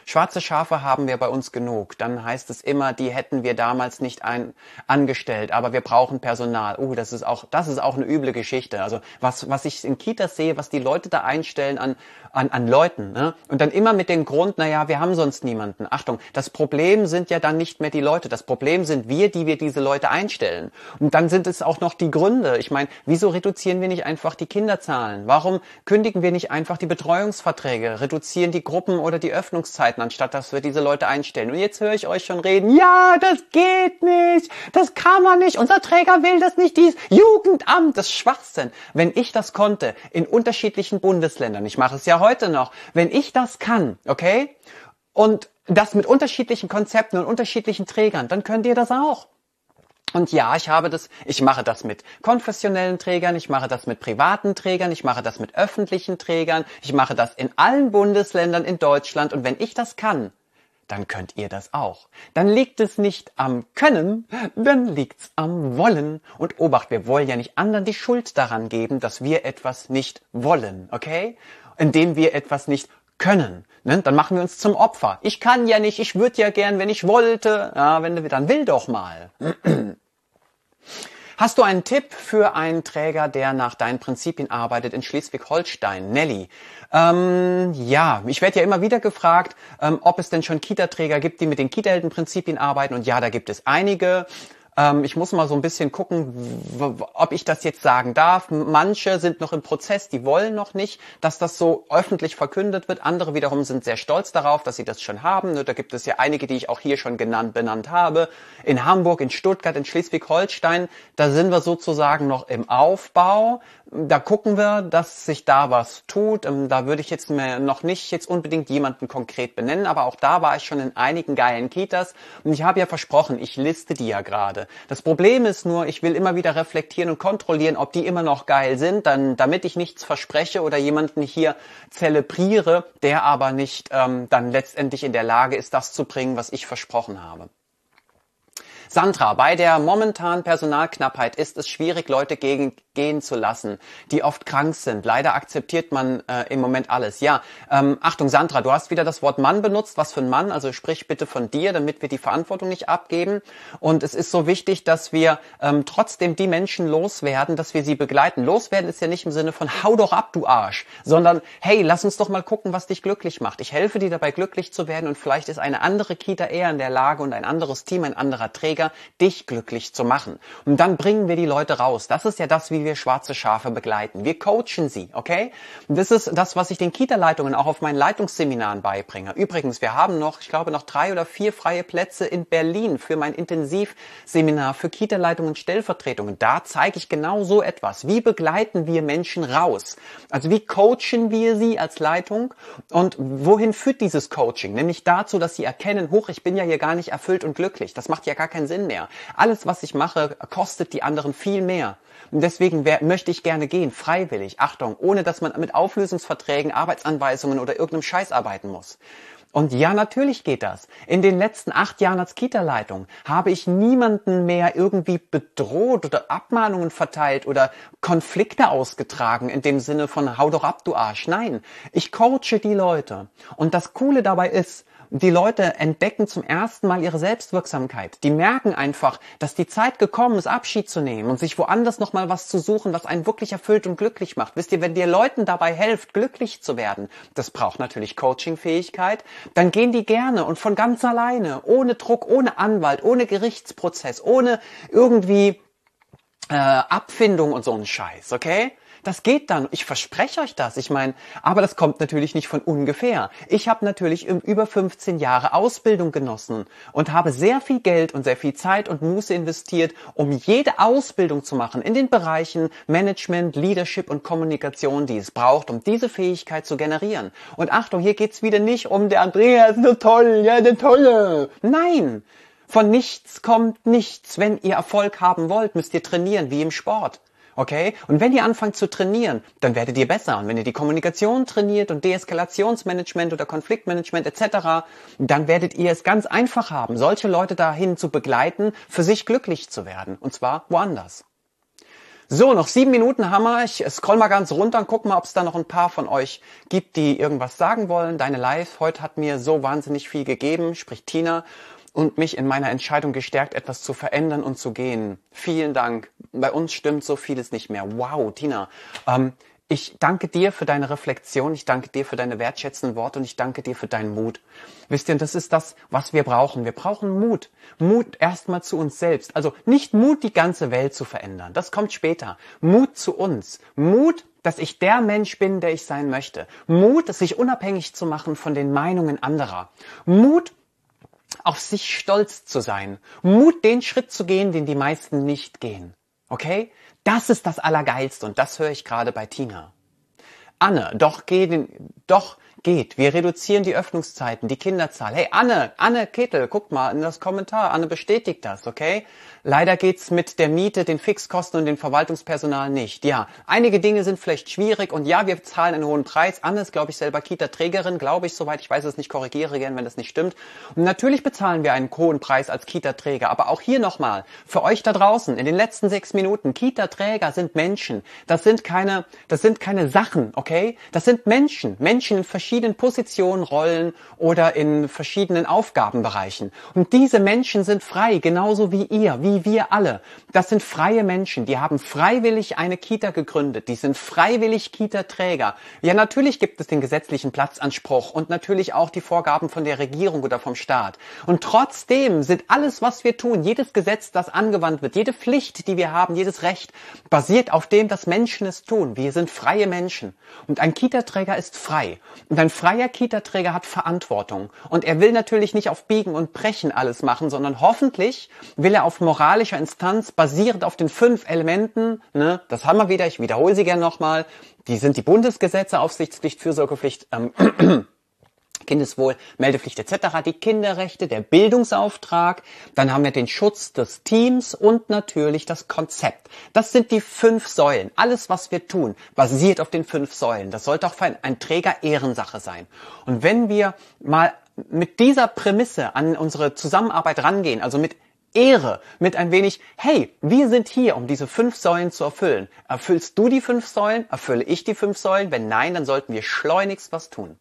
Schwarze Schafe haben wir bei uns genug. Dann heißt es immer, die hätten wir damals nicht ein, angestellt, aber wir brauchen Personal. Oh, das ist auch, das ist auch eine üble Geschichte. Also was, was ich in Kitas sehe, was die Leute da einstellen an, an, an Leuten, ne? Und dann immer mit dem Grund, naja, wir haben sonst niemanden. Achtung, das Problem sind ja dann nicht mehr die Leute. Das Problem sind wir, die wir diese Leute einstellen. Und dann sind es auch noch die Gründe. Ich meine, wieso reduzieren wir nicht einfach die Kinderzahlen? Warum kündigen wir nicht einfach die Betreuungsverträge, reduzieren die Gruppen oder die Öffnungszeiten, anstatt dass wir diese Leute einstellen? Und jetzt höre ich euch schon reden, ja, das geht nicht, das kann man nicht, unser Träger will das nicht, dies Jugendamt, das ist Schwachsinn. Wenn ich das konnte, in unterschiedlichen Bundesländern, ich mache es ja heute noch, wenn ich das kann, okay, und das mit unterschiedlichen Konzepten und unterschiedlichen Trägern, dann könnt ihr das auch. Und ja, ich habe das, ich mache das mit konfessionellen Trägern, ich mache das mit privaten Trägern, ich mache das mit öffentlichen Trägern, ich mache das in allen Bundesländern in Deutschland. Und wenn ich das kann, dann könnt ihr das auch. Dann liegt es nicht am Können, dann liegt's am Wollen. Und Obacht, wir wollen ja nicht anderen die Schuld daran geben, dass wir etwas nicht wollen, okay? Indem wir etwas nicht können, ne? Dann machen wir uns zum Opfer. Ich kann ja nicht, ich würde ja gern, wenn ich wollte. Ja, wenn du, dann will doch mal. Hast du einen Tipp für einen Träger, der nach deinen Prinzipien arbeitet in Schleswig-Holstein? Nelly. Ähm, ja, ich werde ja immer wieder gefragt, ähm, ob es denn schon Kita-Träger gibt, die mit den Kita-Helden-Prinzipien arbeiten. Und ja, da gibt es einige. Ähm, ich muss mal so ein bisschen gucken, w- w- ob ich das jetzt sagen darf. Manche sind noch im Prozess, die wollen noch nicht, dass das so öffentlich verkündet wird. Andere wiederum sind sehr stolz darauf, dass sie das schon haben. Da gibt es ja einige, die ich auch hier schon genannt, benannt habe. In Hamburg, in Stuttgart, in Schleswig-Holstein, da sind wir sozusagen noch im Aufbau. Da gucken wir, dass sich da was tut. Ähm, Da würde ich jetzt mir noch nicht jetzt unbedingt jemanden konkret benennen, aber auch da war ich schon in einigen geilen Kitas. Und ich habe ja versprochen, ich liste die ja gerade. Das Problem ist nur, ich will immer wieder reflektieren und kontrollieren, ob die immer noch geil sind, dann, damit ich nichts verspreche oder jemanden hier zelebriere, der aber nicht ähm, dann letztendlich in der Lage ist, das zu bringen, was ich versprochen habe. Sandra, bei der momentanen Personalknappheit ist es schwierig, Leute gegen, gehen zu lassen, die oft krank sind. Leider akzeptiert man äh, im Moment alles. Ja, ähm, Achtung Sandra, du hast wieder das Wort Mann benutzt. Was für ein Mann? Also sprich bitte von dir, damit wir die Verantwortung nicht abgeben. Und es ist so wichtig, dass wir ähm, trotzdem die Menschen loswerden, dass wir sie begleiten. Loswerden ist ja nicht im Sinne von hau doch ab, du Arsch, sondern hey, lass uns doch mal gucken, was dich glücklich macht. Ich helfe dir dabei, glücklich zu werden und vielleicht ist eine andere Kita eher in der Lage und ein anderes Team, ein anderer Träger, dich glücklich zu machen. Und dann bringen wir die Leute raus. Das ist ja das, wie wir schwarze Schafe begleiten. Wir coachen sie, okay? Und das ist das, was ich den Kita-Leitungen auch auf meinen Leitungsseminaren beibringe. Übrigens, wir haben noch, ich glaube, noch drei oder vier freie Plätze in Berlin für mein Intensivseminar für Kita-Leitungen und Stellvertretungen. Da zeige ich genau so etwas. Wie begleiten wir Menschen raus? Also wie coachen wir sie als Leitung? Und wohin führt dieses Coaching? Nämlich dazu, dass sie erkennen, huch, ich bin ja hier gar nicht erfüllt und glücklich. Das macht ja gar keinen Sinn mehr. Alles, was ich mache, kostet die anderen viel mehr. Und deswegen wär, möchte ich gerne gehen, freiwillig, Achtung, ohne dass man mit Auflösungsverträgen, Arbeitsanweisungen oder irgendeinem Scheiß arbeiten muss. Und ja, natürlich geht das. In den letzten acht Jahren als Kita-Leitung habe ich niemanden mehr irgendwie bedroht oder Abmahnungen verteilt oder Konflikte ausgetragen in dem Sinne von hau doch ab, du Arsch. Nein, ich coache die Leute. Und das Coole dabei ist, die Leute entdecken zum ersten Mal ihre Selbstwirksamkeit. Die merken einfach, dass die Zeit gekommen ist, Abschied zu nehmen und sich woanders nochmal was zu suchen, was einen wirklich erfüllt und glücklich macht. Wisst ihr, wenn ihr Leuten dabei helft, glücklich zu werden, das braucht natürlich Coaching-Fähigkeit, dann gehen die gerne und von ganz alleine, ohne Druck, ohne Anwalt, ohne Gerichtsprozess, ohne irgendwie äh, Abfindung und so einen Scheiß, okay? Das geht dann. Ich verspreche euch das. Ich meine, aber das kommt natürlich nicht von ungefähr. Ich habe natürlich über fünfzehn Jahre Ausbildung genossen und habe sehr viel Geld und sehr viel Zeit und Muße investiert, um jede Ausbildung zu machen in den Bereichen Management, Leadership und Kommunikation, die es braucht, um diese Fähigkeit zu generieren. Und Achtung, hier geht's wieder nicht um der Andreas, so toll, ja, der Tolle. Nein, von nichts kommt nichts. Wenn ihr Erfolg haben wollt, müsst ihr trainieren, wie im Sport. Okay? Und wenn ihr anfangt zu trainieren, dann werdet ihr besser. Und wenn ihr die Kommunikation trainiert und Deeskalationsmanagement oder Konfliktmanagement et cetera, dann werdet ihr es ganz einfach haben, solche Leute dahin zu begleiten, für sich glücklich zu werden. Und zwar woanders. So, noch sieben Minuten haben wir. Ich scroll mal ganz runter und guck mal, ob es da noch ein paar von euch gibt, die irgendwas sagen wollen. Deine Live heute hat mir so wahnsinnig viel gegeben, spricht Tina, und mich in meiner Entscheidung gestärkt, etwas zu verändern und zu gehen. Vielen Dank. Bei uns stimmt so vieles nicht mehr. Wow, Tina. Ähm, Ich danke dir für deine Reflexion, ich danke dir für deine wertschätzenden Worte und ich danke dir für deinen Mut. Wisst ihr, und das ist das, was wir brauchen. Wir brauchen Mut. Mut erstmal zu uns selbst. Also nicht Mut, die ganze Welt zu verändern. Das kommt später. Mut zu uns. Mut, dass ich der Mensch bin, der ich sein möchte. Mut, sich unabhängig zu machen von den Meinungen anderer. Mut, auf sich stolz zu sein. Mut, den Schritt zu gehen, den die meisten nicht gehen. Okay? Das ist das Allergeilste und das höre ich gerade bei Tina. Anne, doch geht, doch geht. Wir reduzieren die Öffnungszeiten, die Kinderzahl. Hey Anne, Anne Kittel, guck mal in das Kommentar. Anne bestätigt das, okay? Leider geht's mit der Miete, den Fixkosten und dem Verwaltungspersonal nicht. Ja, einige Dinge sind vielleicht schwierig und ja, wir zahlen einen hohen Preis. Anne ist, glaube ich, selber Kita-Trägerin, glaube ich, soweit ich weiß es nicht, korrigiere gern, wenn das nicht stimmt. Und natürlich bezahlen wir einen hohen Preis als Kita-Träger. Aber auch hier nochmal, für euch da draußen, in den letzten sechs Minuten, Kita-Träger sind Menschen. Das sind keine, das sind keine Sachen, okay? Das sind Menschen. Menschen in verschiedenen Positionen, Rollen oder in verschiedenen Aufgabenbereichen. Und diese Menschen sind frei, genauso wie ihr, wie wir alle. Das sind freie Menschen, die haben freiwillig eine Kita gegründet, die sind freiwillig Kita-Träger. Ja, natürlich gibt es den gesetzlichen Platzanspruch und natürlich auch die Vorgaben von der Regierung oder vom Staat. Und trotzdem sind alles, was wir tun, jedes Gesetz, das angewandt wird, jede Pflicht, die wir haben, jedes Recht, basiert auf dem, dass Menschen es tun. Wir sind freie Menschen. Und ein Kita-Träger ist frei. Und ein freier Kita-Träger hat Verantwortung. Und er will natürlich nicht auf Biegen und Brechen alles machen, sondern hoffentlich will er auf moralischer Instanz, basierend auf den fünf Elementen, ne, das haben wir wieder, ich wiederhole sie gerne nochmal, die sind die Bundesgesetze, Aufsichtspflicht, Fürsorgepflicht, ähm, Kindeswohl, Meldepflicht et cetera, die Kinderrechte, der Bildungsauftrag, dann haben wir den Schutz des Teams und natürlich das Konzept. Das sind die fünf Säulen. Alles, was wir tun, basiert auf den fünf Säulen. Das sollte auch für einen, einen Träger Ehrensache sein. Und wenn wir mal mit dieser Prämisse an unsere Zusammenarbeit rangehen, also mit Ehre, mit ein wenig, hey, wir sind hier, um diese fünf Säulen zu erfüllen. Erfüllst du die fünf Säulen? Erfülle ich die fünf Säulen? Wenn nein, dann sollten wir schleunigst was tun.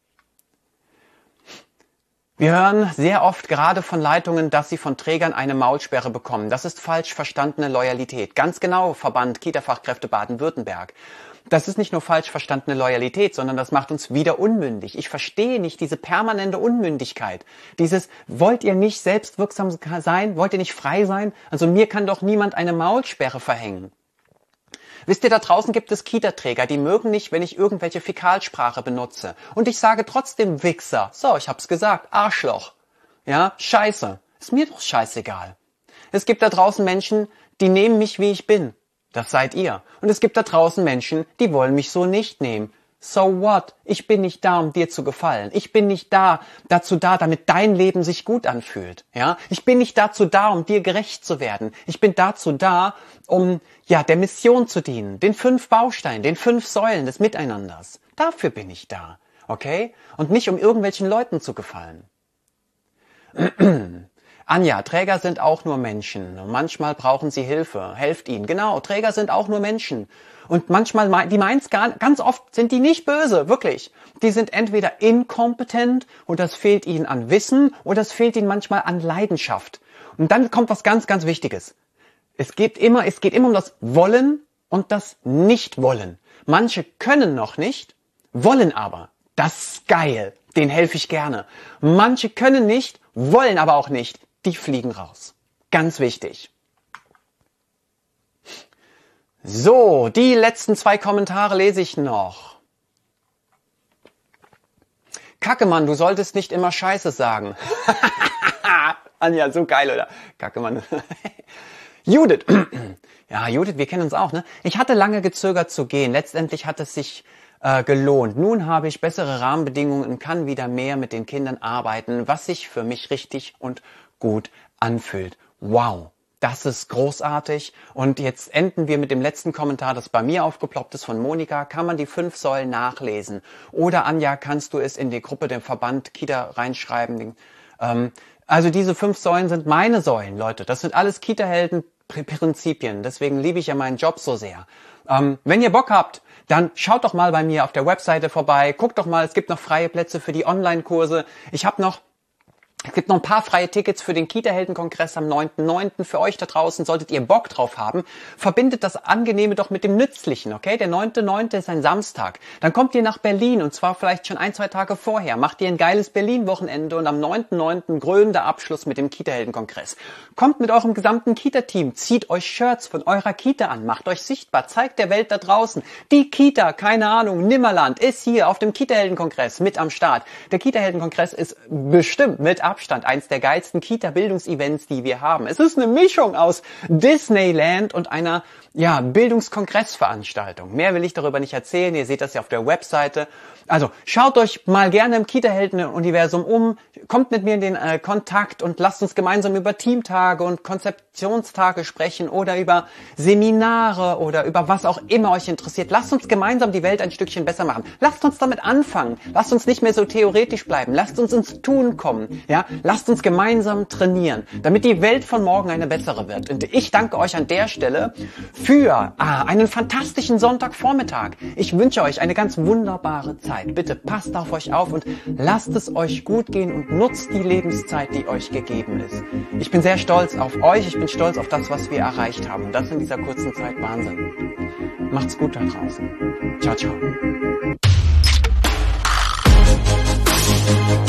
Wir hören sehr oft gerade von Leitungen, dass sie von Trägern eine Maulsperre bekommen. Das ist falsch verstandene Loyalität. Ganz genau, Verband Kita-Fachkräfte Baden-Württemberg. Das ist nicht nur falsch verstandene Loyalität, sondern das macht uns wieder unmündig. Ich verstehe nicht diese permanente Unmündigkeit. Dieses, wollt ihr nicht selbstwirksam sein? Wollt ihr nicht frei sein? Also mir kann doch niemand eine Maulsperre verhängen. Wisst ihr, da draußen gibt es Kita-Träger, die mögen nicht, wenn ich irgendwelche Fäkalsprache benutze. Und ich sage trotzdem Wichser. So, ich hab's gesagt. Arschloch. Ja, Scheiße. Ist mir doch scheißegal. Es gibt da draußen Menschen, die nehmen mich, wie ich bin. Das seid ihr. Und es gibt da draußen Menschen, die wollen mich so nicht nehmen. So what? Ich bin nicht da, um dir zu gefallen. Ich bin nicht da, dazu da, damit dein Leben sich gut anfühlt. Ja? Ich bin nicht dazu da, um dir gerecht zu werden. Ich bin dazu da, um ja der Mission zu dienen, den fünf Bausteinen, den fünf Säulen des Miteinanders. Dafür bin ich da, okay? Und nicht um irgendwelchen Leuten zu gefallen. Anja, Träger sind auch nur Menschen. Manchmal brauchen sie Hilfe. Helft ihnen. Genau, Träger sind auch nur Menschen. Und manchmal, die meint's gar, ganz oft sind die nicht böse, wirklich. Die sind entweder inkompetent und das fehlt ihnen an Wissen oder es fehlt ihnen manchmal an Leidenschaft. Und dann kommt was ganz, ganz Wichtiges. Es geht immer, es geht immer um das Wollen und das Nicht-Wollen. Manche können noch nicht, wollen aber. Das ist geil. Denen helfe ich gerne. Manche können nicht, wollen aber auch nicht. Die fliegen raus. Ganz wichtig. So, die letzten zwei Kommentare lese ich noch. Kackemann, du solltest nicht immer Scheiße sagen. Anja, so geil, oder? Kackemann. Judith. Ja, Judith, wir kennen uns auch, ne? Ich hatte lange gezögert zu gehen. Letztendlich hat es sich äh, gelohnt. Nun habe ich bessere Rahmenbedingungen und kann wieder mehr mit den Kindern arbeiten, was sich für mich richtig und gut anfühlt. Wow, das ist großartig. Und jetzt enden wir mit dem letzten Kommentar, das bei mir aufgeploppt ist von Monika. Kann man die fünf Säulen nachlesen? Oder Anja, kannst du es in die Gruppe dem Verband Kita reinschreiben? Ähm, also diese fünf Säulen sind meine Säulen, Leute. Das sind alles Kita-Helden, Prinzipien. Deswegen liebe ich ja meinen Job so sehr. Ähm, wenn ihr Bock habt, dann schaut doch mal bei mir auf der Webseite vorbei. Guckt doch mal, es gibt noch freie Plätze für die Online-Kurse. Ich habe noch Es gibt noch ein paar freie Tickets für den Kita-Helden-Kongress am neunten neunten Für euch da draußen, solltet ihr Bock drauf haben. Verbindet das Angenehme doch mit dem Nützlichen, okay? Der neunte neunte ist ein Samstag. Dann kommt ihr nach Berlin und zwar vielleicht schon ein, zwei Tage vorher. Macht ihr ein geiles Berlin-Wochenende und am neunten neunten krönender Abschluss mit dem Kita-Helden-Kongress. Kommt mit eurem gesamten Kita-Team, zieht euch Shirts von eurer Kita an, macht euch sichtbar, zeigt der Welt da draußen. Die Kita, keine Ahnung, Nimmerland, ist hier auf dem Kita-Helden-Kongress mit am Start. Der Kita-Helden-Kongress ist bestimmt mit Abstand eins der geilsten Kita-Bildungsevents, die wir haben. Es ist eine Mischung aus Disneyland und einer ja, Bildungskongressveranstaltung. Mehr will ich darüber nicht erzählen. Ihr seht das ja auf der Webseite. Also schaut euch mal gerne im Kita-Helden-Universum um, kommt mit mir in den äh, Kontakt und lasst uns gemeinsam über Teamtage und Konzeptionstage sprechen oder über Seminare oder über was auch immer euch interessiert. Lasst uns gemeinsam die Welt ein Stückchen besser machen. Lasst uns damit anfangen. Lasst uns nicht mehr so theoretisch bleiben. Lasst uns ins Tun kommen. Ja, lasst uns gemeinsam trainieren, damit die Welt von morgen eine bessere wird. Und ich danke euch an der Stelle für ah, einen fantastischen Sonntagvormittag. Ich wünsche euch eine ganz wunderbare Zeit. Bitte passt auf euch auf und lasst es euch gut gehen und nutzt die Lebenszeit, die euch gegeben ist. Ich bin sehr stolz auf euch, ich bin stolz auf das, was wir erreicht haben. Und das in dieser kurzen Zeit Wahnsinn. Macht's gut da draußen. Ciao, ciao.